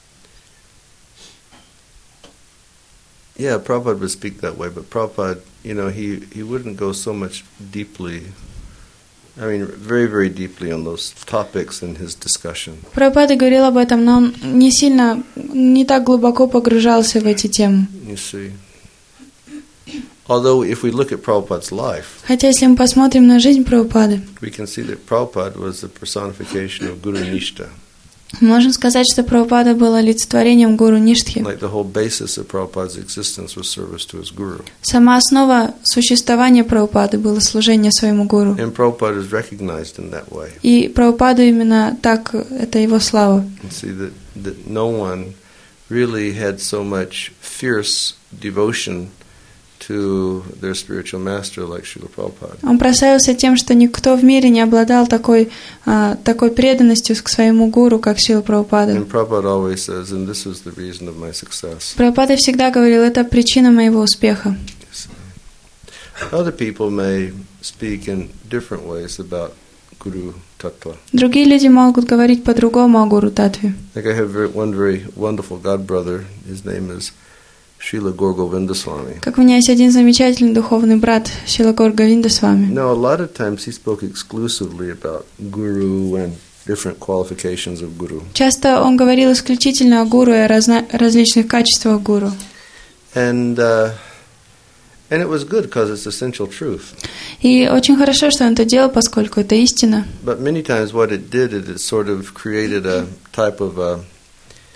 yeah, Prabhupada would speak that way, but Prabhupada, you know, he, he wouldn't go so much deeply, I mean, very, very deeply on those topics in his discussion. Прабхупада говорил об этом, но он не сильно, не так глубоко погружался в эти темы. You see. Although if we look at Prabhupada's life, Хотя если мы посмотрим на жизнь Прабхупады, we can see that Prabhupada was the personification of Guru Nishta. можем сказать, что Прабхупада был олицетворением гуру Ништхи. Like the whole basis of Prabhupada's existence was service to his guru. Сама основа существования Прабхупады было служение своему гуру. And Prabhupada is recognized in that way. И Прабхупада именно так, это его слава. You see that, that no one really had so much fierce devotion to their spiritual master like Srila Prabhupada. Он прославился тем, что никто в мире не обладал такой, а, такой преданностью к своему гуру, как Шрила Прабхупада. And Prabhupada always says, and this was the reason of my success. Прабхупада всегда говорил, это причина моего успеха. Other people may speak in different ways about Guru Tattva. Другие люди могут говорить по-другому о гуру Татве. Like I have very, one very wonderful god brother. His name is Srila Gaur Govinda Swami. Как у меня есть один замечательный духовный брат, Шрила Гаур Говинда Свами. Now, a lot of times he spoke exclusively about Guru and different qualifications of Guru. Часто он говорил исключительно о гуру и о разна- различных качествах гуру. And uh, and it was good because it's essential truth. И очень хорошо, что он это делал, поскольку это истина. But many times what it did, it, it sort of created a type of a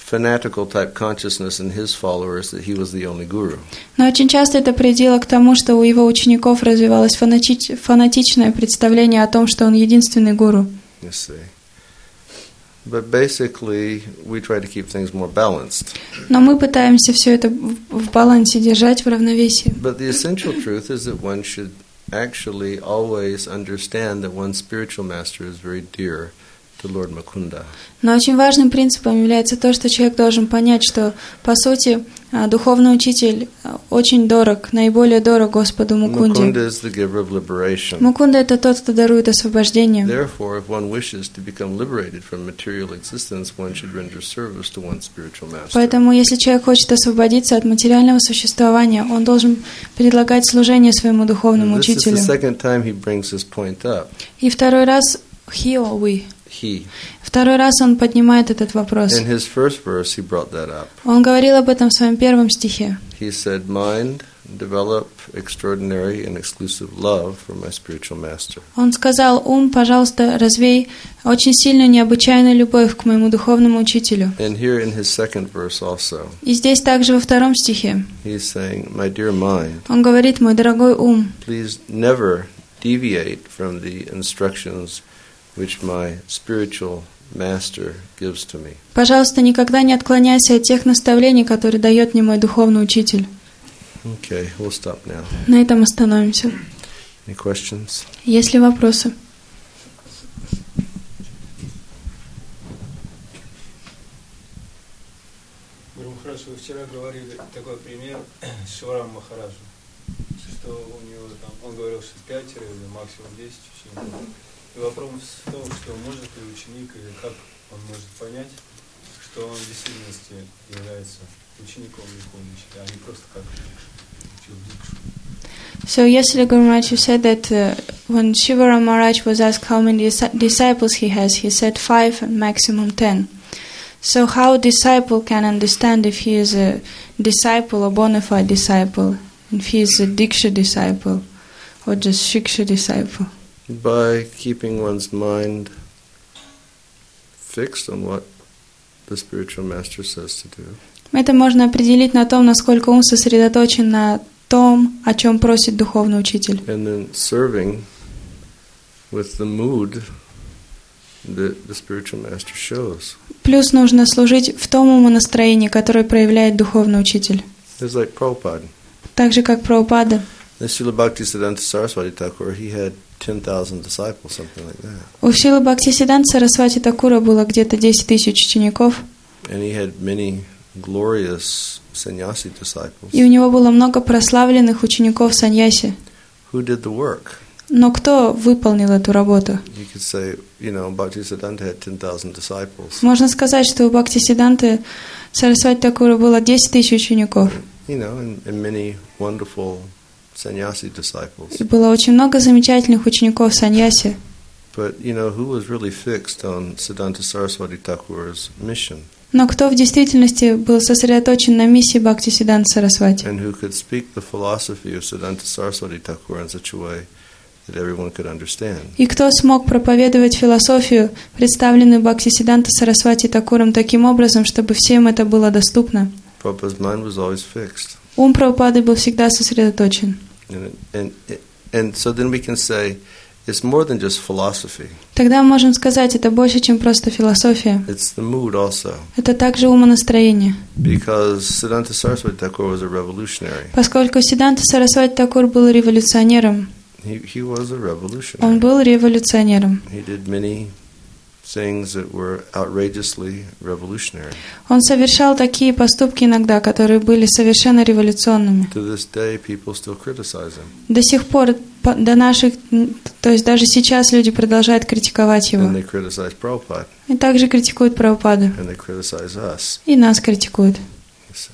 fanatical type consciousness in his followers that he was the only guru. Но очень часто это приводило к тому, что у его учеников развивалось фанати- фанатичное представление о том, что он единственный гуру. You see. But basically, we try to keep things more balanced. Но мы пытаемся все это в, в балансе держать, в равновесии. But the essential truth is that one should actually always understand that one's spiritual master is very dear to Lord Mukunda. Но очень важным принципом является то, что человек должен понять, что, по сути, духовный учитель очень дорог, наиболее дорог Господу Мукунде. Mukunda is the giver of liberation. Мукунда — это тот, кто дарует освобождение. Therefore, if one wishes to become liberated from material existence, one should render service to one's spiritual master. Поэтому, если человек хочет освободиться от материального существования, он должен предлагать служение своему духовному This is учителю. the second time he brings this point up. И второй раз he or we. He. Второй раз он поднимает этот вопрос. In his first verse, he brought that up. Он говорил об этом в своем первом стихе. He said, "Mind, develop extraordinary and exclusive love for my spiritual master." Он сказал: ум, пожалуйста, развей очень сильную, необычайную любовь к моему духовному учителю. And here in his second verse also, И здесь также во втором стихе he's saying, "My dear mind, он говорит: мой дорогой ум, please never deviate from the instructions which my spiritual master gives to me." пожалуйста, никогда не отклоняйся от тех наставлений, которые дает мне мой духовный учитель. Okay, we'll stop now. На этом остановимся. Any questions? Есть ли вопросы? Гуру Махарадж, вы вчера говорили такой пример Шиварам Махараджу, что у него там, он говорил, что пятеро или максимум десять учеников. И вопрос в том, что может ли ученик или как он может понять, что он в действительности является учеником духовного учителя, а не просто как учил дикшу. So yesterday, Guru Maharaj, you said that uh, when Shivaram Maharaj was asked how many dis- disciples he has, he said five and maximum ten. So how a disciple can understand if he is a disciple, a bona fide disciple, if he is a Diksha disciple, or just Shiksha disciple? By keeping one's mind fixed on what the spiritual master says to do. Это можно определить на том, насколько ум сосредоточен на том, о чем просит духовный учитель. And then serving with the mood that the spiritual master shows. Плюс нужно служить в том умонастроении, которое проявляет духовный учитель. It's like Prabhupada. Так же, как Прабхупада. The Srila Bhaktisiddhanta Saraswati Thakur, he had ten thousand disciples, something like that. У Шрилы Бхактисиддханты Сарасвати Такура было где-то десять тысяч учеников. And he had many glorious sannyasi disciples. И у него было много прославленных учеников саньяси. Who did the work? Но кто выполнил эту работу? You could say, you know, Bhaktisiddhanta had ten thousand disciples. Можно сказать, что у Бхактисиддханты Сарасвати Такура было десять тысяч учеников. You know, and, and many wonderful sannyasi disciples. И было очень много замечательных учеников саньяси. But, you know, who was really fixed on Siddhanta Saraswati Thakur's mission? Но кто в действительности был сосредоточен на миссии Бхактисиддханты Сарасвати? And who could speak the philosophy of Siddhanta Saraswati Thakur in such a way that everyone could understand? И кто смог проповедовать философию, представленную Бхактисиддханты Сарасвати Такуром, таким образом, чтобы всем это было доступно? Prabhupada's mind was always fixed. Ум Прабхупады был всегда сосредоточен. And, and, and so then we can say, it's more than just philosophy. Тогда мы можем сказать, это больше, чем просто философия. It's the mood also. Это также умонастроение. Because Siddhanta Saraswati Thakur was a revolutionary. Поскольку Сиддханта Сарасвати Такур был революционером, He, he was a revolutionary. он был революционером. He did many things that were outrageously revolutionary. Он совершал такие поступки иногда, которые были совершенно революционными. To this day, people still criticize him. До сих пор, по- до наших, то есть даже сейчас люди продолжают критиковать его. And they criticize Prabhupada. И также критикуют Прабхупаду. And they criticize us. И нас критикуют. You see.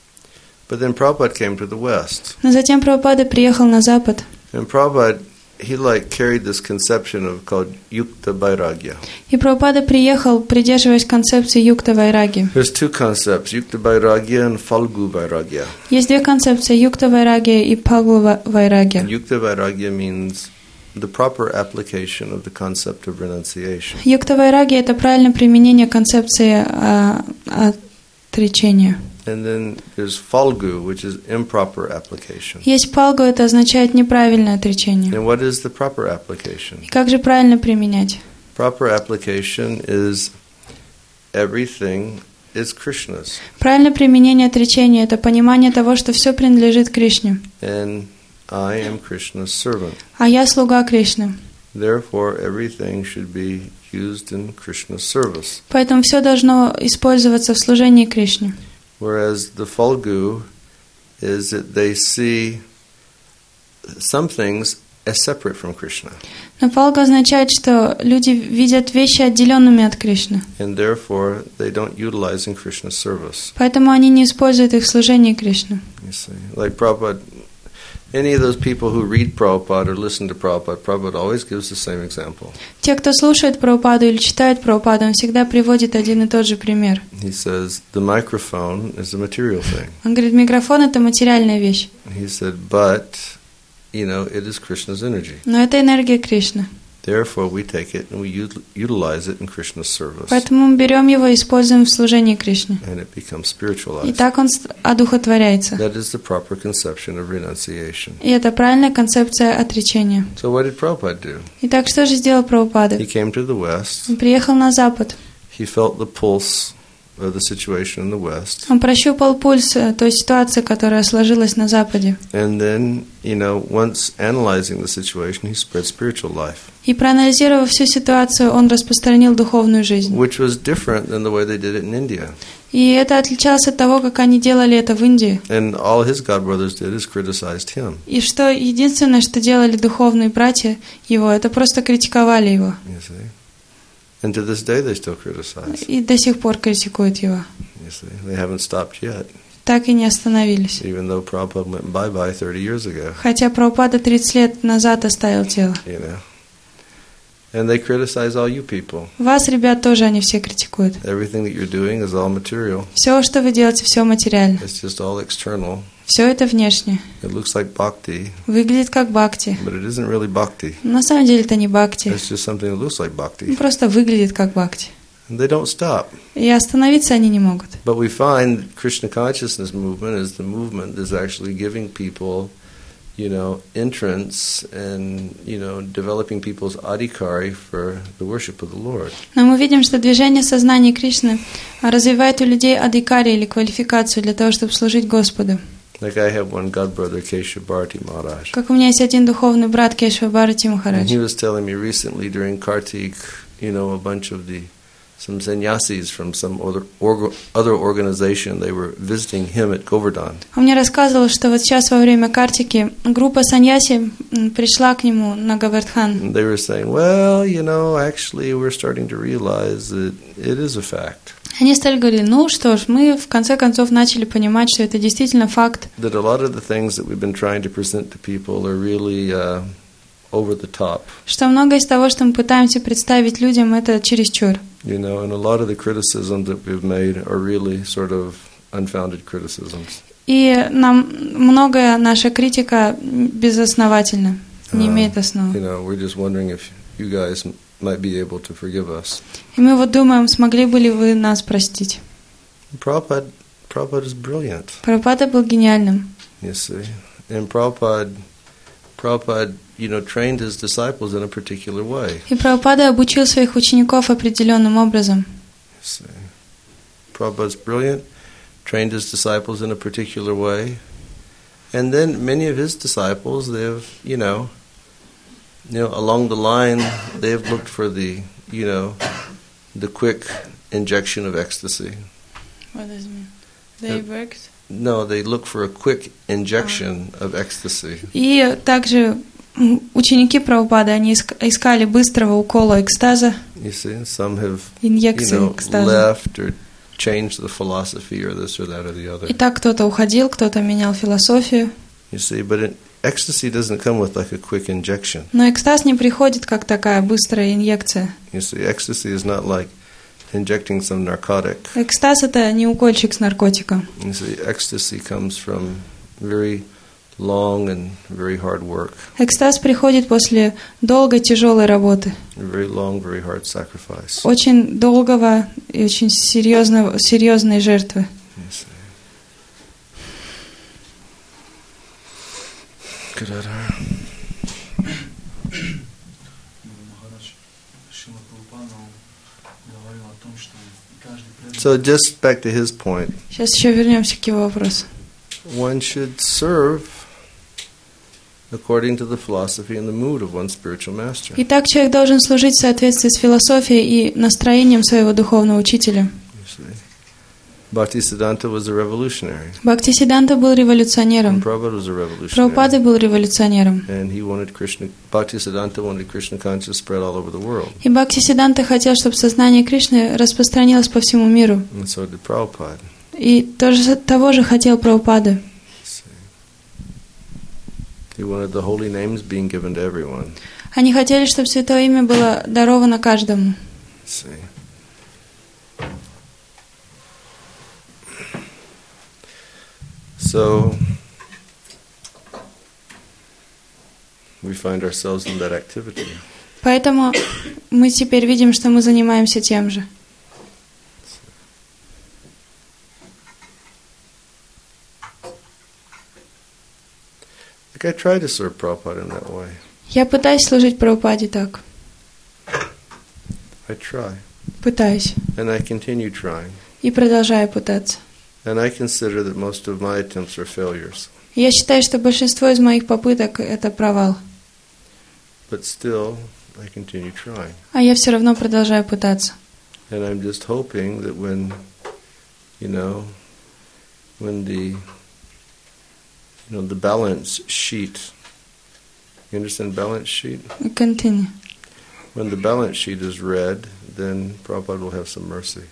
But then Prabhupada came to the West. Но затем Прабхупада приехал на Запад. And Prabhupada, he like carried this conception of called Yukta Vairagya. И Прабхупада приехал, придерживаясь концепции Юкта Вайраги. There's two concepts, Yukta Vairagya and Falgu Vairagya. Есть две концепции, Юкта Вайраги и Палгу Вайраги. And Yukta Vairagya means the proper application of the concept of renunciation. Юкта Вайраги — это правильное применение концепции а, а, отречению. And then there's falgu, which is improper application. Есть палгу, это означает неправильное отречение. And what is the proper application? И как же правильно применять? Proper application is everything is Krishna's. Правильное применение отречения – это понимание того, что все принадлежит Кришне. And I am Krishna's servant. А я слуга Кришны. Therefore, everything should be used in Krishna's service. Поэтому все должно использоваться в служении Кришне. Whereas the falgu is that they see some things as separate from Krishna. Но фалга означает, что люди видят вещи отделенными от Кришны. And therefore, they don't utilize in Krishna's service. Поэтому они не используют их в служении Кришне. You see, like Prabhupada, any of those people who read Prabhupada or listen to Prabhupada, Prabhupada always gives the same example. Те, кто слушает Прабхупаду или читает Прабхупаду, он всегда приводит один и тот же пример. He says, the microphone is a material thing. Он говорит, микрофон – это материальная вещь. He said, but, you know, it is Krishna's energy. Но это энергия Кришны. Therefore, we take it and we ut- utilize it in Krishna's service. Поэтому мы берем его и используем в служении Кришне. And it becomes spiritualized. И так он одухотворяется. That is the proper conception of renunciation. И это правильная концепция отречения. So what did Prabhupada do? Итак, что же сделал Прабхупада? He came to the West. Он приехал на Запад. He felt the pulse of the situation in the West. Он прощупал пульс той ситуации, которая сложилась на Западе. And then, you know, once analyzing the situation, he spread spiritual life. И проанализировав всю ситуацию, он распространил духовную жизнь. Which was different than the way they did it in India. И это отличалось от того, как они делали это в Индии. And all his godbrothers did is criticized him. И что единственное, что делали духовные братья его, это просто критиковали его. You see? And to this day they still criticize. И до сих пор критикуют его. You see? They haven't stopped yet. Так и не остановились. Even though Prabhupada went bye-bye thirty years ago. Хотя Прабхупада тридцать лет назад оставил тело. You know. And they criticize all you people. Вас, ребят, тоже они все критикуют. Everything that you're doing is all material. Все, что вы делаете, все материально. It's just all external. Все это внешне. It looks like bhakti, Выглядит как бхакти. but it isn't really bhakti. Но на самом деле это не бхакти. It's just something that looks like bhakti. Просто выглядит как бхакти. And they don't stop. И остановиться они не могут. But we find Krishna consciousness movement is the movement that's actually giving people, you know, entrance and, you know, developing people's adhikari for the worship of the Lord. Но мы видим, что движение сознания Кришны развивает у людей адхикари или квалификацию для того, чтобы служить Господу. Like I have one godbrother, Keshav Bharati Maharaj. Как у меня есть один духовный брат Кешва Бхарати And Махарадж. he was telling me recently during Kartik, you know, a bunch of the some sannyasis from some other org- other organization, they were visiting him at Govardhan. Он мне рассказывал, что вот сейчас во время картики группа саньяси пришла к нему на Говардхан. And they were saying, well, you know, actually we're starting to realize that it is a fact. Они стали говорить, ну что ж, мы в конце концов начали понимать, что это действительно факт. That a lot of the things that we've been trying to present to people are really uh, over the top. Что многое из того, что мы пытаемся представить людям, это чересчур. You know, and a lot of the criticisms that we've made are really sort of unfounded criticisms. И нам многое наша критика безосновательна, не имеет основы. You know, we're just wondering if you guys might be able to forgive us. И мы вот думаем, смогли бы ли вы нас простить. Prabhupada, Prabhupada is brilliant, Прабхупада был гениальным. you see. And Prabhupada, Prabhupada, you know, trained his disciples in a particular way. И Прабхупада обучил своих учеников определенным образом. You see. Prabhupada's brilliant, trained his disciples in a particular way. And then many of his disciples, they've, you know, you know, along the line, they've looked for the, you know, the quick injection of ecstasy. What does it mean? They Uh, worked. No, they look for a quick injection of ecstasy. И также м, ученики Прабхупады, они иск- искали быстрого укола экстаза, You see, some have, you инъекции know, экстаза. left or changed the philosophy or this or that or the other. И так кто-то уходил, кто-то менял философию. You see, but it, ecstasy doesn't come with like a quick injection. Но экстаз не приходит как такая быстрая инъекция. You see, ecstasy is not like injecting some narcotic. Экстаз — это не укольчик с наркотиком. You see, ecstasy comes from very long and very hard work, Экстаз приходит после долгой, тяжелой работы, very long, very hard sacrifice. очень долгого и очень серьезного, серьезной жертвы. Gadadhar. So just back to his point. Сейчас еще вернемся к его вопросу. One should serve according to the philosophy and the mood of one's spiritual master. Итак, человек должен служить в соответствии с философией и настроением своего духовного учителя. Bhaktisiddhanta was a revolutionary. Бхактисиддханта был революционером. And Prabhupada was a revolutionary. Прабхупада был революционером. And he wanted Krishna. Bhaktisiddhanta wanted Krishna consciousness spread all over the world. И Бхактисиддханта хотел, чтобы сознание Кришны распространилось по всему миру. And so did Prabhupada. И тоже, того же хотел Прабхупада. He wanted the holy names being given to everyone. Они хотели, чтобы святое имя было даровано каждому. See. So we find ourselves in that activity. Поэтому мы теперь видим, что мы занимаемся тем же. Like I try to serve Prabhupada in that way. Я пытаюсь служить Прабхупаде так. I try. Пытаюсь. And I continue trying. И продолжаю пытаться. And I consider that most of my attempts are failures. Я считаю, что большинство из моих попыток — это провал. But still, I continue trying. А я все равно продолжаю пытаться. And I'm just hoping that when, you know, when the, you know, the balance sheet, you understand balance sheet? Continue. When the balance sheet is read, then Prabhupada will have some mercy.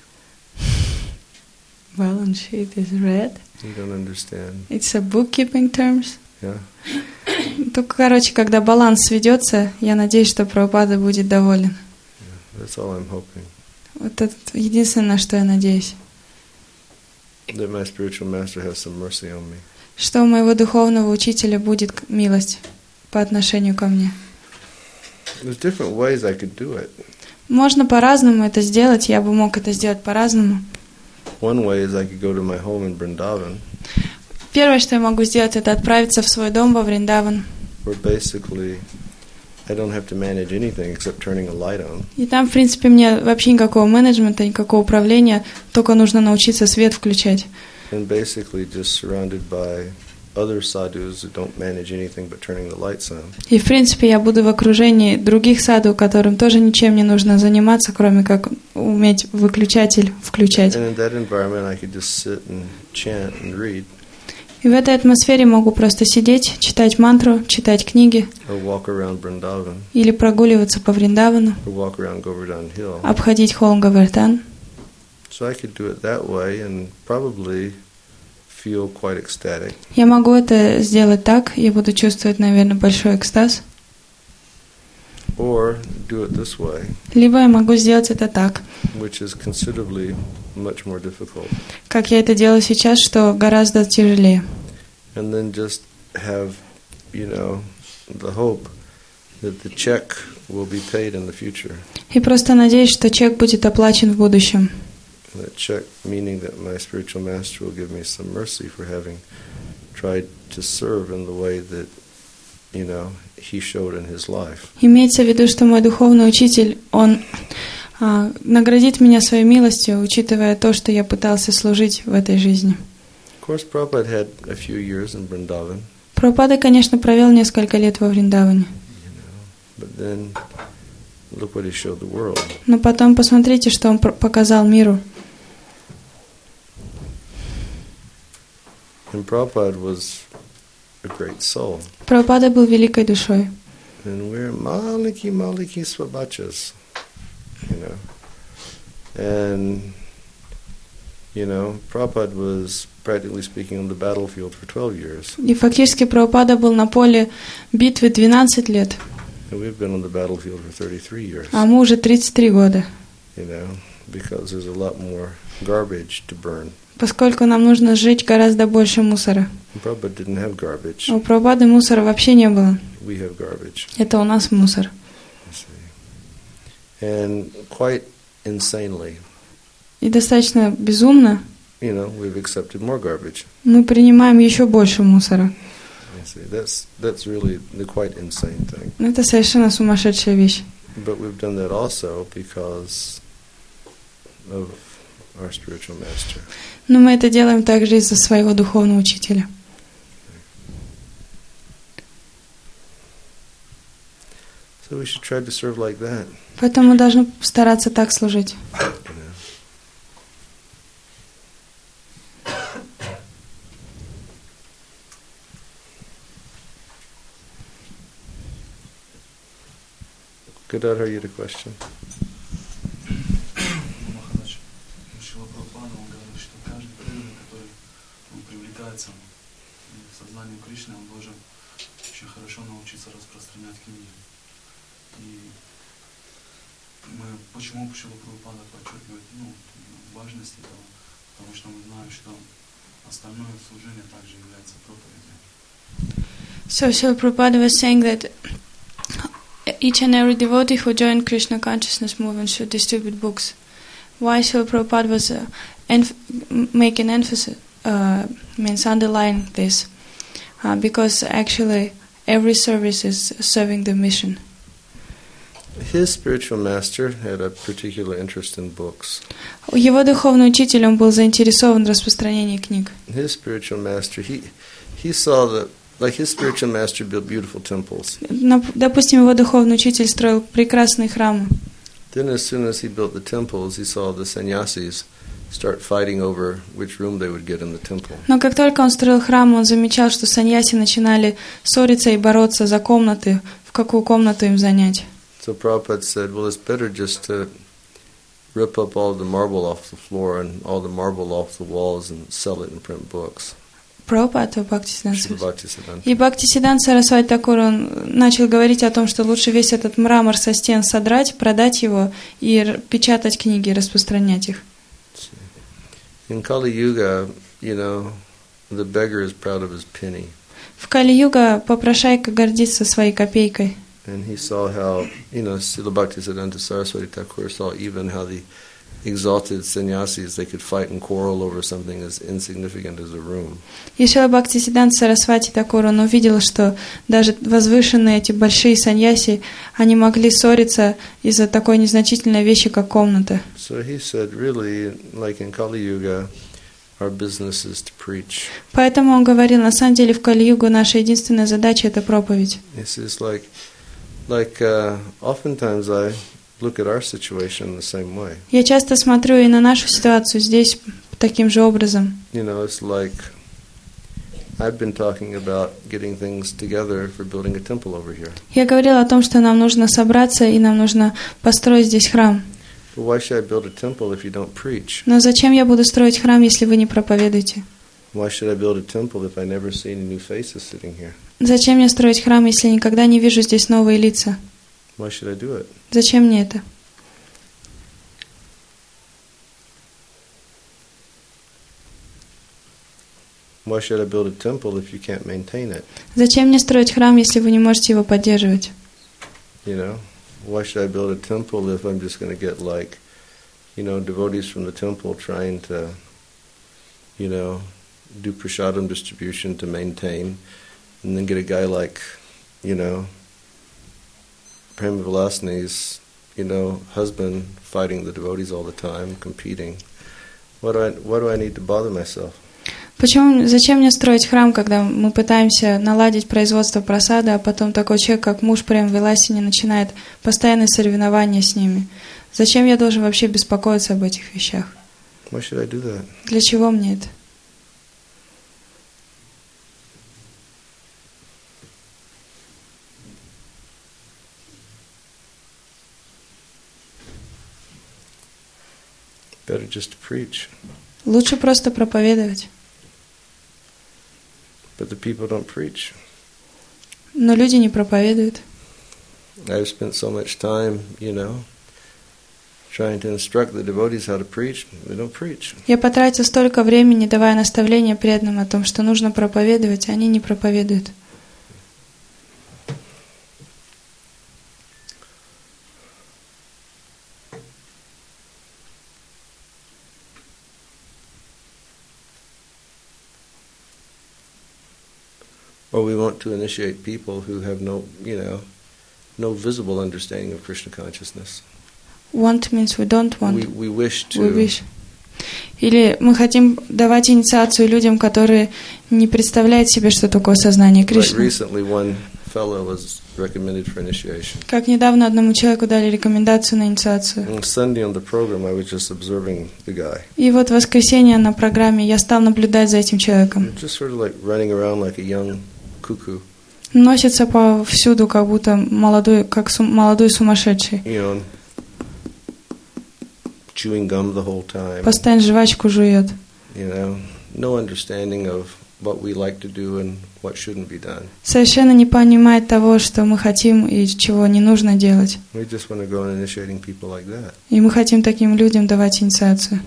Balance sheet is red. You don't understand. It's a bookkeeping terms. Yeah. Только, короче, когда баланс сведется, я надеюсь, что Прабхупада будет доволен. Yeah, that's all I'm hoping. Вот это единственное, на что я надеюсь. That my spiritual master has some mercy on me. Что у моего духовного учителя будет милость по отношению ко мне. There's different ways I could do it. Можно по-разному это сделать, я бы мог это сделать по-разному. One way is I could go to my home in Vrindavan. Первое, что я могу сделать, это отправиться в свой дом во Вриндаван. Where basically I don't have to manage anything except turning a light on. И там, в принципе, мне вообще никакого менеджмента, никакого управления, только нужно научиться свет включать. And basically just surrounded by other sadhus who don't manage anything but turning the lights on. И, в принципе, я буду в окружении других саду, которым тоже ничем не нужно заниматься, кроме как уметь выключатель включать. And in that environment I could just sit and chant and read. И в этой атмосфере могу просто сидеть, читать мантру, читать книги, Or walk around Vrindavan. или прогуливаться по Вриндавану, Or walk around Govardhan Hill. обходить холм Говардхан. So I could do it that way and probably feel quite ecstatic. Я могу это сделать так, я буду чувствовать, наверное, большой экстаз. Or do it this way, Либо я могу сделать это так, which is considerably much more difficult. как я это делаю сейчас, что гораздо тяжелее. And then just have, you know, the hope that the check will be paid in the future. И просто надеюсь, что чек будет оплачен в будущем. That check meaning that my spiritual master will give me some mercy for having tried to serve in the way that, you know, he showed in his life. Имеется в виду, что мой духовный учитель, он а, наградит меня своей милостью, учитывая то, что я пытался служить в этой жизни. Of course, Prabhupada had a few years in Vrindavan, Прабхупада, конечно, провел несколько лет во Вриндаване. but then look what he showed the world. Но потом посмотрите, что он пр- показал миру. And Prabhupada was a great soul. Прабхупада был великой душой. And we're maliki maliki swabachas, you know. And, you know, Prabhupada was practically speaking on the battlefield for twelve years. И фактически Прабхупада был на поле битвы двенадцать лет, And we've been on the battlefield for thirty-three years, а ему уже тридцать три года. you know, because there's a lot more garbage to burn. Поскольку нам нужно сжечь гораздо больше мусора. And Prabhupada didn't have garbage. А у Прабхупады мусора вообще не было. We have garbage. Это у нас мусор. You see. And quite insanely, И достаточно безумно you know, we've accepted more garbage. мы принимаем еще больше мусора. You See, that's that's really the quite insane thing. Это совершенно сумасшедшая вещь. But we've done that also because of our spiritual master. Но мы это делаем также из-за своего духовного учителя. So we should try to serve like that. Поэтому мы должны стараться так служить. Godad, are you the question? Махарадж, Шрила Прабхупада, он говорит, что каждый преданный, который он привлекается в сознанию Кришны, он должен очень хорошо научиться распространять книги. И мы, почему Шрила Прабхупада подчеркивает ну, важность этого? Потому что мы знаем, что остальное служение также является проповедью. So Srila Prabhupada was saying that each and every devotee who joined Krishna consciousness movement should distribute books. Why Srila Prabhupada was uh, enf- making emphasis, uh, means underlying this, uh, because actually every service is serving the mission. His spiritual master had a particular interest in books. Его духовный учитель, он был заинтересован в распространении книг. His spiritual master, he he saw that, like his spiritual master built beautiful temples. Допустим, его духовный учитель строил прекрасные храмы. Then as soon as he built the temples, he saw the sannyasis start fighting over which room they would get in the temple. Но как только он строил храм, он замечал, что саньяси начинали ссориться и бороться за комнаты, в какую комнату им занять. So Prabhupada said, well, it's better just to rip up all the marble off the floor and all the marble off the walls and sell it and print books. Прабхупада, Бхактисиданта Шрила Бхактисиданта. И Бхактисиданта Сарасвати Такур, он начал говорить о том, что лучше весь этот мрамор со стен содрать, продать его и печатать книги, распространять их. In Kali Yuga, you know, the beggar is proud of his penny. В Кали-юга попрошайка гордится своей копейкой. And he saw how, you know, Srila Bhaktisiddhanta Saraswati Thakur saw even how the exalted sannyasis, they could fight and quarrel over something as insignificant as a room. И Шрила Бхактисиданта Сарасвати Такур, он увидел, что даже возвышенные эти большие саньяси, они могли ссориться из-за такой незначительной вещи, как комната. So he said, really, like in Kali Yuga, our business is to preach. Поэтому он говорил, на самом деле в Кали-югу наша единственная задача — это проповедь. He says, like, like uh, oftentimes I look at our situation the same way. Я часто смотрю и на нашу ситуацию здесь таким же образом. You know, it's like I've been talking about getting things together for building a temple over here. Я говорила о том, что нам нужно собраться и нам нужно построить здесь храм. But why should I build a temple if you don't preach? Но зачем я буду строить храм, если вы не проповедуете? Why should I build a temple if I never see any new faces sitting here? Зачем мне строить храм, если я никогда не вижу здесь новые лица? Why should I do it? Зачем мне это? Why should I build a temple if you can't maintain it? Зачем мне строить храм, если вы не можете его поддерживать? You know, why should I build a temple if I'm just going to get like, you know, devotees from the temple trying to, you know, do prasadam distribution to maintain, and then get a guy like, you know, Prema Vilasani's, you know, husband fighting the devotees all the time, competing. What do I, what do I need to bother myself? Почему, зачем мне строить храм, когда мы пытаемся наладить производство прасада, а потом такой человек, как муж Према Виласини, начинает постоянные соревнования с ними? Зачем я должен вообще беспокоиться об этих вещах? Why should I do that? Для чего мне это? Better just to preach. Лучше просто проповедовать. But the people don't preach. Но люди не проповедуют. I've spent so much time, you know, trying to instruct the devotees how to preach. They don't preach. Я потратил столько времени, давая наставления преданным о том, что нужно проповедовать, а они не проповедуют. Or we want to initiate people who have no, you know, no visible understanding of Krishna consciousness. Want means we don't want. We, we wish to. We wish. Или мы хотим давать инициацию людям, которые не представляют себе, что такое сознание Кришны. Like recently, one fellow was recommended for initiation. Как недавно одному человеку дали рекомендацию на инициацию. On Sunday on the program, I was just observing the guy. И вот в воскресенье на программе я стал наблюдать за этим человеком. Just sort of like running around like a young cuckoo. Носится повсюду, как будто молодой, как сум, молодой сумасшедший. You know, chewing gum the whole time. Постоянно жвачку жует. You know, no understanding of what we like to do and what shouldn't be done. Совершенно не понимает того, что мы хотим и чего не нужно делать. We just want to go on initiating people like that. И мы хотим таким людям давать инициацию.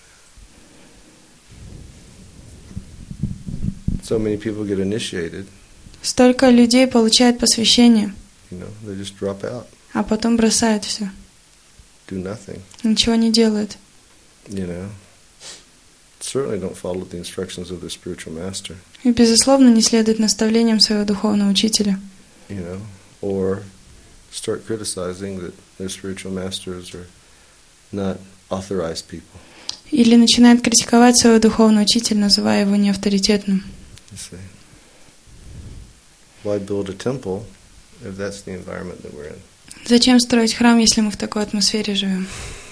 So many people get initiated. Столько людей получают посвящение, You know, they just drop out, а потом бросают все, do nothing. ничего не делают. You know, certainly don't follow the instructions of their spiritual master. И, безусловно, не следует наставлениям своего духовного учителя. You know, or start criticizing that their spiritual masters are not authorized people. Или начинает критиковать своего духовного учителя, называя его неавторитетным. You see, why build a temple if that's the environment that we're in? Зачем строить храм, если мы в такой атмосфере живем?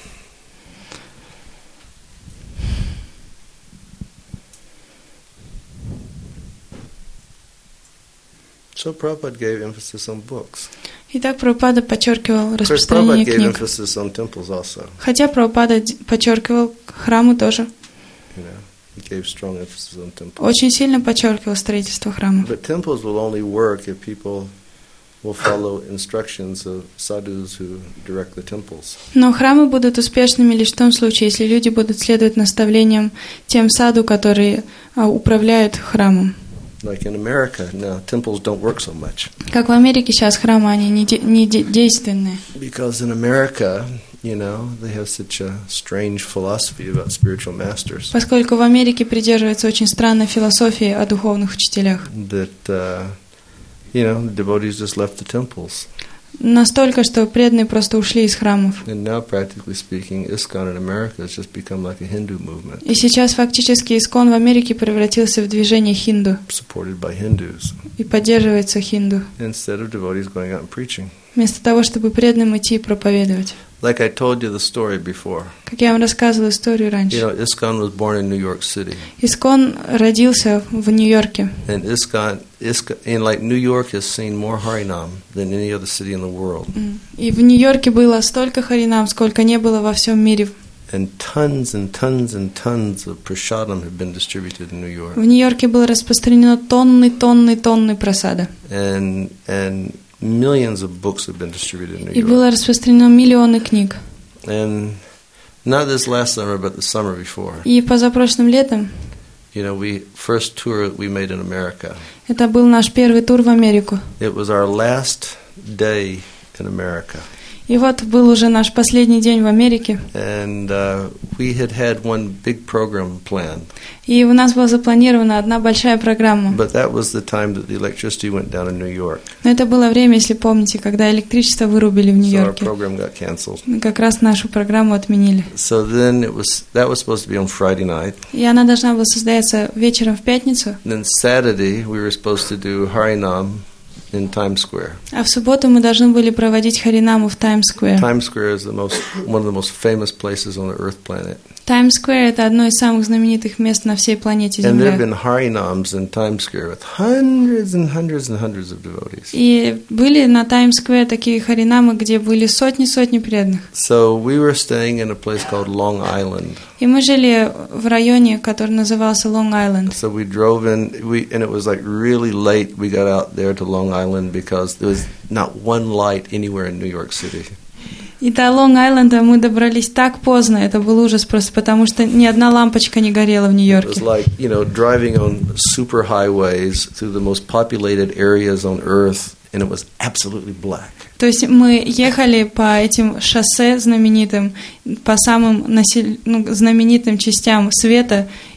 So Prabhupada gave emphasis on books. Итак, Прабхупада подчеркивал Of course, распространение Prabhupada gave книг. emphasis on temples also. Хотя Прабхупада д- подчеркивал храмы тоже. You know, he gave strong emphasis on temples. Очень сильно подчеркивал строительство храмов. But temples will only work if people will follow instructions of sadhus who direct the temples. Но храмы будут успешными лишь в том случае, если люди будут следовать наставлениям тем саду, которые а, управляют храмом. Like in America, now temples don't work so much. Как в Америке сейчас храмы, они не, де- не де- действенные. Because in America, you know, they have such a strange philosophy about spiritual masters Поскольку в Америке придерживается очень странной философии о духовных учителях. that, uh, you know, the devotees just left the temples. Настолько, что преданные просто ушли из храмов. And now, practically speaking, ISKCON in America has just become like a Hindu movement, И сейчас фактически Искон в Америке превратился в движение хинду supported by Hindus, и поддерживается хинду, instead of devotees going out and preaching. вместо того, чтобы преданным идти и проповедовать. Like I told you the story before, Как я вам рассказывала историю you раньше. know, ISKCON was born in New York City. Искон родился в Нью-Йорке. And ISKCON, ISKCON, in like New York has seen more Harinam than any other city in the world. И в Нью-Йорке было столько харинам, сколько не было во всем мире. And tons and tons and tons of prasadam have been distributed in New York. В Нью-Йорке было распространено тонны, тонны, тонны просада. And and millions of books have been distributed in New И York. было распространено миллионы книг. And not this last summer, but the summer before. И позапрошлым летом, You know, we first tour we made in America. это был наш первый тур в Америку. It was our last day in America. И вот был уже наш последний день в Америке. And uh, we had had one big program planned. И у нас была запланирована одна большая программа. But that was the time that the electricity went down in New York. Но это было время, если помните, когда электричество вырубили в So our Нью-Йорке. program got canceled. И как раз нашу программу отменили. So then it was that was supposed to be on Friday night. И она должна была состояться вечером в пятницу. Then Saturday we were supposed to do Harinam in Times Square. А в субботу мы должны были проводить Харинаму в Таймс-сквер. Times Square is the most one of the most famous places on the Earth planet. Таймс-сквер — это одно из самых знаменитых мест на всей планете And there have Земля. been Harinams in Times Square with hundreds and hundreds and hundreds of devotees. И были на Таймс-сквер такие Харинамы, где были сотни-сотни преданных. So we were staying in a place called Long Island. И мы жили в районе, который назывался Лонг-Айленд. So we drove in, we and it was like really late. We got out there to Long Island because there was not one light anywhere in New York City. И до Лонг-Айленда мы добрались так поздно, это был ужас просто, потому что ни одна лампочка не горела в It was Нью-Йорке. like, you know, driving on super highways through the most populated areas on Earth, and it was absolutely black. То есть мы ехали по этим шоссе знаменитым, по самым насел... ну, знаменитым частям света,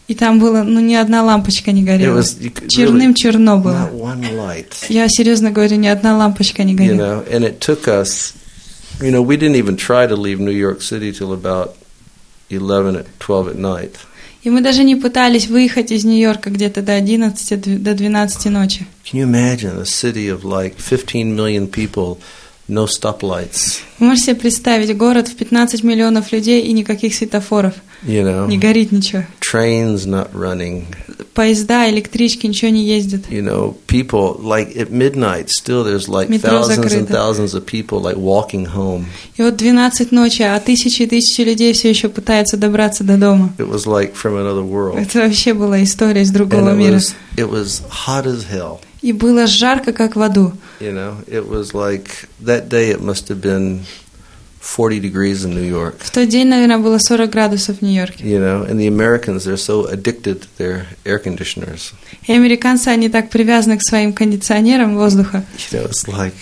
И там было, ну, ни одна лампочка не It горела. was you could Черным really, черно было. not one light. Я серьезно говорю, ни одна лампочка не You горела. know, and it took us, you know, we didn't even try to leave New York City till about eleven at twelve at night. И мы даже не пытались выехать из Нью-Йорка где-то до одиннадцати, до двенадцати ночи. Can you imagine a city of like fifteen million people, no stoplights? Вы можете себе представить город в пятнадцать миллионов людей и никаких светофоров. You know, Не горит ничего. trains not running. Поезда, электрички, ничего не ездят. You know, people like at midnight still there's like Метро thousands and закрыто. thousands of people like walking home. И вот двенадцать ночи, а тысячи и тысячи людей все еще пытаются добраться до дома. It was like from another world. Это вообще была история из And другого it мира. was, it was hot as hell. И было жарко, как в аду. You know, it was like that day it must have been forty degrees in New York. В тот день, наверное, было сорок градусов в Нью-Йорке. You know, and the Americans, they're so addicted to their air conditioners. И американцы, они так привязаны к своим кондиционерам воздуха. You know, it's like,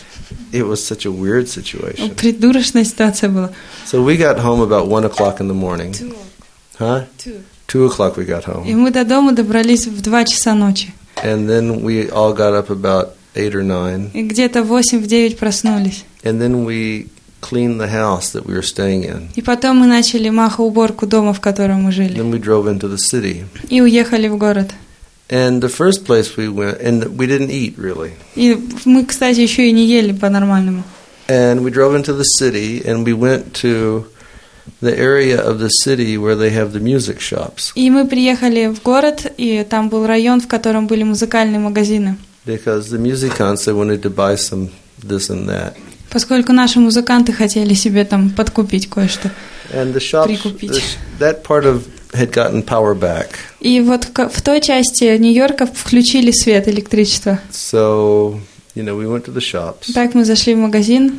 it was such a weird situation. Придурочная ситуация была. So we got home about one o'clock in the morning. Huh? Two o'clock we got И home. мы до дома добрались в два часа ночи. And then we all got up about eight or nine. И где-то в восемь, в девять проснулись. And then we cleaned the house that we were staying in. И потом мы начали махоуборку дома, в котором мы жили. Then we drove into the city. И уехали в город. And the first place we went, and we didn't eat really. И мы, кстати, еще и не ели по-нормальному. And we drove into the city, and we went to the area of the city where they have the music shops. И мы приехали в город, и там был район, в котором были музыкальные магазины. Because the musicians, they wanted to buy some this and that. Поскольку наши музыканты хотели себе там подкупить кое-что. And the shops, Прикупить. the, that part of had gotten power back. И вот в, в той части Нью-Йорка включили свет, электричество. So, you know, we went to the shops. Так мы зашли в магазин,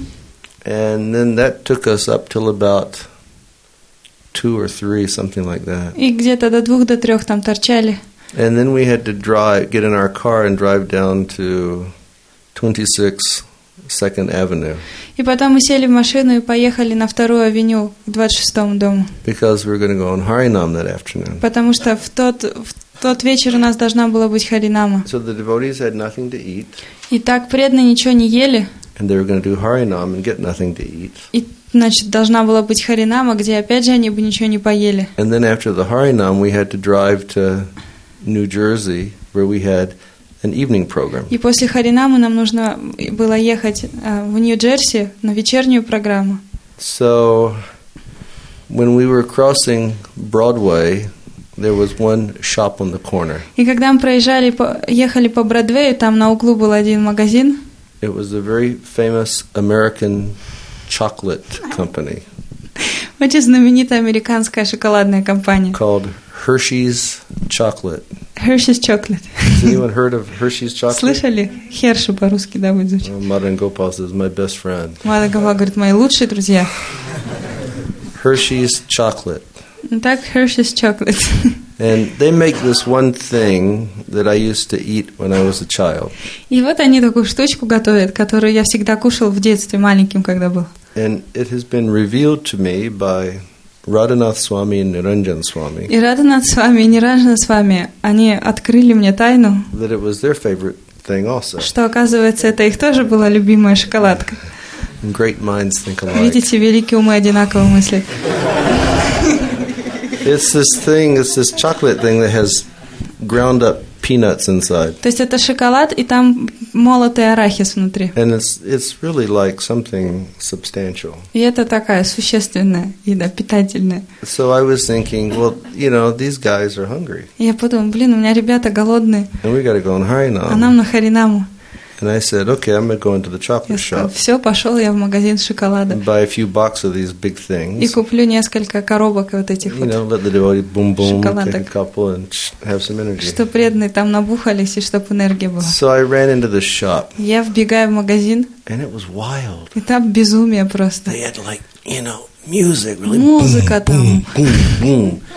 And then that took us up till about two or three, something like that. и где-то до двух, до трех там торчали. And then we had to drive, get in our car and drive down to twenty-six Second Avenue И потом мы сели в машину и поехали на вторую авеню к двадцать шестому дому. because we were going to go on Harinam that afternoon. Потому что в тот, в тот вечер у нас должна была быть Харинама. So the devotees had nothing to eat, И так преданные ничего не ели, and they were going to do Harinam and get nothing to eat. и, значит, должна была быть Харинама, где опять же они бы ничего не поели. And then after the Harinam, we had to drive to New Jersey, where we had an evening program. И после Харинамы нам нужно было ехать э, в Нью-Джерси на вечернюю программу. So when we were crossing Broadway, there was one shop on the corner. И когда мы проезжали, по, ехали по Бродвею, там на углу был один магазин. It was a very famous American chocolate company Очень знаменитая американская шоколадная компания. called Hershey's Chocolate. Hershey's Chocolate. Has anyone heard of Hershey's Chocolate? Слышали? Херши по-русски, да, будет звучать. Well, Madan Gopal says, my best friend. Мада Гава говорит, мои лучшие друзья. Hershey's Chocolate. Ну так, Hershey's Chocolate. And they make this one thing that I used to eat when I was a child. И вот они такую штучку готовят, которую я всегда кушал в детстве, маленьким, когда был. And it has been revealed to me by Radhanath Swami and Niranjan Swami И Радханат с вами, и Ниранджана с вами, они открыли мне тайну, that it was their favorite thing also. что, оказывается, это их тоже была любимая шоколадка. And great minds think alike. Видите, великие умы одинаково мыслят. It's this thing, it's this chocolate thing that has ground up peanuts inside. То есть это шоколад, и там молотый арахис внутри. And it's it's really like something substantial. И это такая существенная еда, питательная. So I was thinking, well, you know, these guys are hungry. И я подумала, блин, у меня ребята голодные, And we got to go on а нам Harinam. на Харинаму. And I said, okay, I'm going to go into the Я chocolate сказала, shop все, пошел я в магазин с шоколадом. and buy a few boxes of these big И things. куплю несколько коробок вот этих You вот, know, let the devotee boom boom, Шоколадок. take a couple and sh- have some energy. что преданные там набухались, и чтоб энергия была. So I ran into the shop, Я вбегаю в магазин, and it was wild. и там безумие просто. They had like, you know, music, really Музыка boom, там. boom, boom, boom.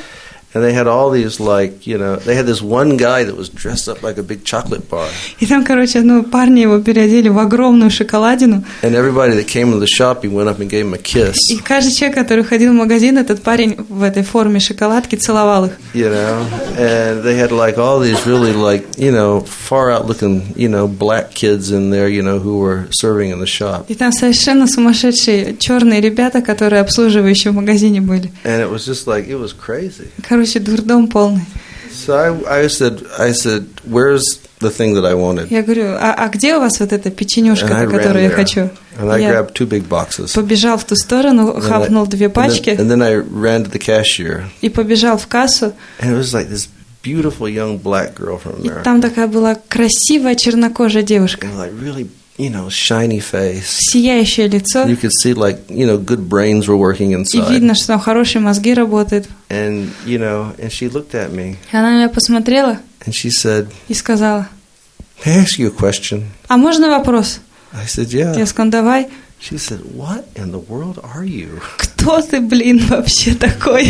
And they had all these, like, you know, they had this one guy that was dressed up like a big chocolate bar. И там, короче, ну, парни его переодели в огромную шоколадину. And everybody that came to the shop, he went up and gave him a kiss. И каждый человек, который ходил в магазин, этот парень в этой форме шоколадки целовал их. You know, and they had like all these really like, you know, far out looking, you know, black kids in there, you know, who were serving in the shop. И там совершенно сумасшедшие черные ребята, которые обслуживающие в магазине были. And it was just like, it was crazy. Короче, дурдом полный. So I, I said, I said, where's the thing that I wanted? Я говорю, а, а где у вас вот эта печенюшка, которую я хочу? And I Я grabbed two big boxes. побежал в ту сторону, And хапнул I- две пачки And then, and then I ran to the cashier. и побежал в кассу. And it was like this beautiful young black girl from И America. там такая была красивая чернокожая девушка, And like really, you know, shiny face. сияющее лицо, You could see like, you know, good brains were working и inside. видно, что там хорошие мозги работают. And, you know, and she looked at me И она на меня посмотрела and she said, и сказала, "May I ask you a question?" а можно вопрос? I said, "Yeah." Я сказала, давай. She said, "What in the world are you?" Кто ты, блин, вообще такой?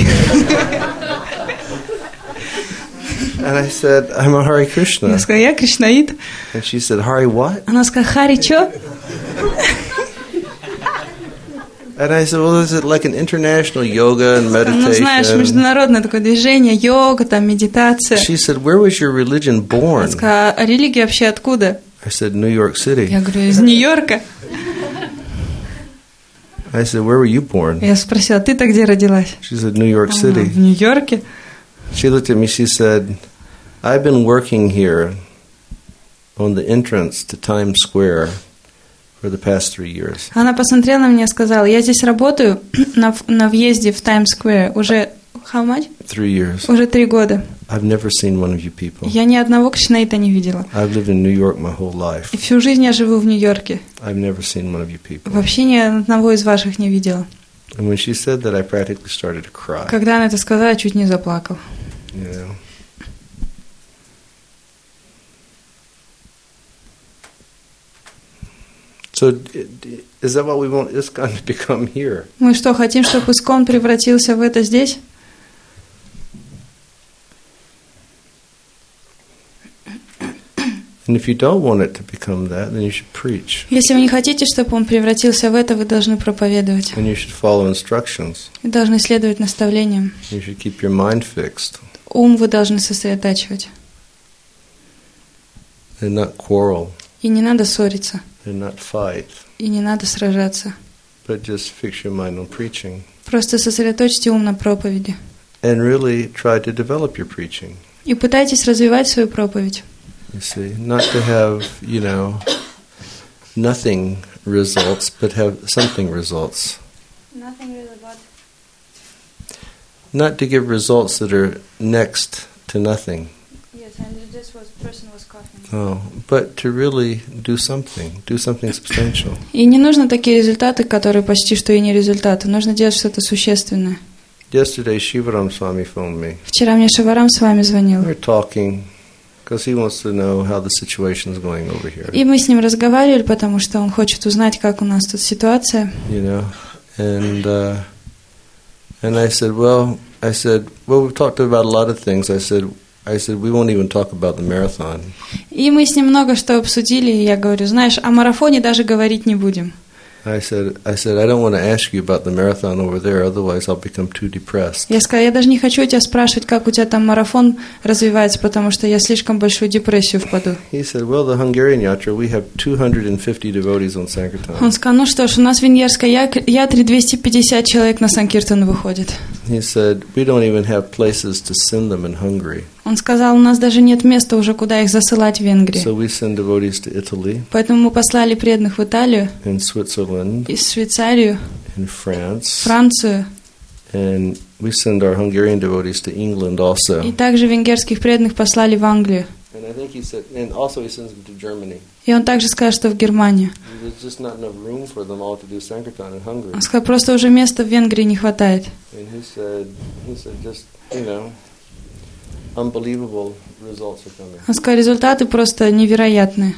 And I said, "I'm a Hare Krishna." Я сказала, я кришнаит. And she said, "Hare what?" Она сказала, Хари, чё? And I said, "Well, is it like an international yoga and Ну, знаешь, meditation?" международное такое движение, йога, там, медитация. She said, "Where was your religion Я born?" сказала, а религия вообще откуда? I said, "New York City." Я говорю, из Нью-Йорка. I said, "Where were you born?" Я спросила, ты-то где родилась? She said, "New York Она, City." в Нью-Йорке. She looked at me, she said, "I've been working here on the entrance to Times Square for the past three years." Она посмотрела на меня и сказала, я здесь работаю на, в- на въезде в Таймс-сквер уже, how much? Three years. Уже три года. I've never seen one of you people. Я ни одного кришнаита не видела. I've lived in New York my whole life. И всю жизнь я живу в Нью-Йорке. I've never seen one of you people. Вообще ни одного из ваших не видела. And when she said that, I practically started to cry. Когда она это сказала, я чуть не заплакал. You know. So, d- d- is that what we want ISKCON to become here? Мы что, хотим, чтобы Искон превратился в это здесь? And if you don't want it to become that, then you should preach. Если вы не хотите, чтобы он превратился в это, вы должны проповедовать. And you should follow instructions. Вы должны следовать наставлениям. You should keep your mind fixed Ум вы должны сосредотачивать. and not quarrel И не надо ссориться. and not fight, И не надо сражаться. but just fix your mind on preaching Просто сосредоточьте ум на проповеди. and really try to develop your preaching. И пытайтесь развивать свою проповедь. You see, not to have, you know, nothing results, but have something results. Not to give results that are next to nothing. Yes, and this was person was coughing. Oh, but to really do something, do something substantial. И не нужно такие результаты, которые почти что и не результаты. Нужно делать что-то существенное. Yesterday, Shivaram Swami phoned me. Вчера мне Шиварам с вами звонил. We were talking because he wants to know how the situation is going over here. И мы с ним разговаривали, потому что он хочет узнать, как у нас тут ситуация. You know, and uh, and I said, well, I said, well, we've talked about a lot of things. I said, I said, we won't even talk about the marathon. И мы с ним много что обсудили, и я говорю, знаешь, о марафоне даже говорить не будем. I said, I said, I don't want to ask you about the marathon over there, otherwise I'll become too depressed. Я сказала, я даже не хочу у тебя спрашивать, как у тебя там марафон развивается, потому что я слишком большую депрессию впаду. He said, well, the Hungarian Yatra, we have two hundred fifty devotees on Он Sankirtan. сказал, ну что ж, у нас в венгерской як- ятре двести пятьдесят человек на Санкиртан выходит. He said, we don't even have places to send them in Hungary. Он сказал, у нас даже нет места уже, куда их засылать в Венгрии. So we send devotees to Italy, Поэтому мы послали преданных в Италию, in Switzerland, и Швейцарию, in France, Францию, and we send our Hungarian devotees to England also. и также венгерских преданных послали в Англию. And I think he said, and also he sends them to Germany. И он также сказал, что в Германию. There's just not enough room for them all to do Sankirtan in Hungary. Он сказал, просто уже места в Венгрии не хватает. And he said, he said, just, you know, unbelievable results are coming. Он сказал, результаты просто невероятные.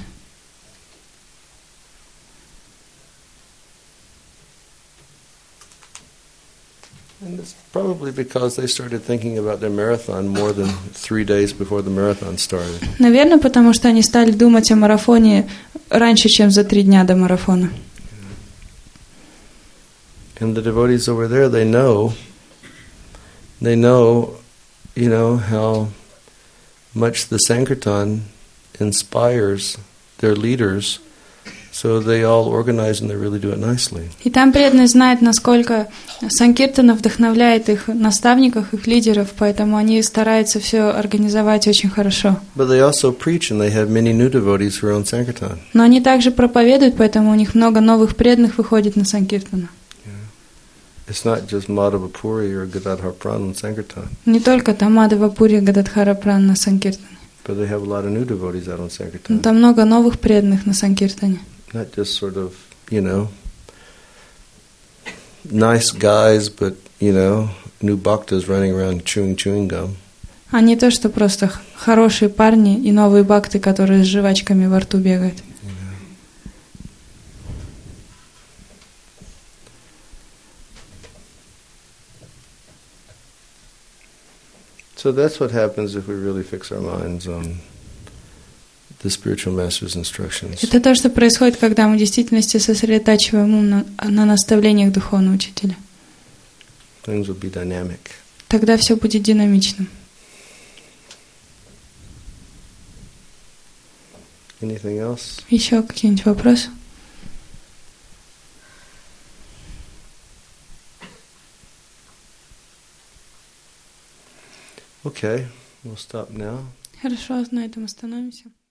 And it's probably because they started thinking about their marathon more than three days before the marathon started. Наверное, потому что они стали думать о марафоне раньше, чем за три дня до марафона. And the devotees over there, they know, they know, you know, how much the Sankirtan inspires their leaders, so they all organize and they really do it nicely. И там преданные знают, насколько Санкиртана вдохновляет их наставников, их лидеров, поэтому они стараются все организовать очень хорошо. But they also preach and they have many new devotees who are on Sankirtan. Но они также проповедуют, поэтому у них много новых преданных выходит на Санкиртану. It's not just Madhava Puri or Gadadhar Pran on Sankirtan. Не только там Мадхава Пури, Гададхара Пран на Санкиртане. But they have a lot of new devotees out on Но Sankirtan. там много новых преданных на Санкиртане. Not just sort of, you know, nice guys, but, you know, new bhaktas running around chewing chewing gum. А не то, что просто х- хорошие парни и новые бхакты, которые с жвачками во рту бегают. So that's what happens if we really fix our minds on the spiritual master's instructions. Это то, что происходит, когда мы в действительности сосредотачиваем ум на, на наставлениях духовного учителя. Things will be dynamic. Тогда все будет динамичным. Anything else? Еще какие-нибудь вопросы? Okay, we'll stop now. Хорошо, на этом остановимся.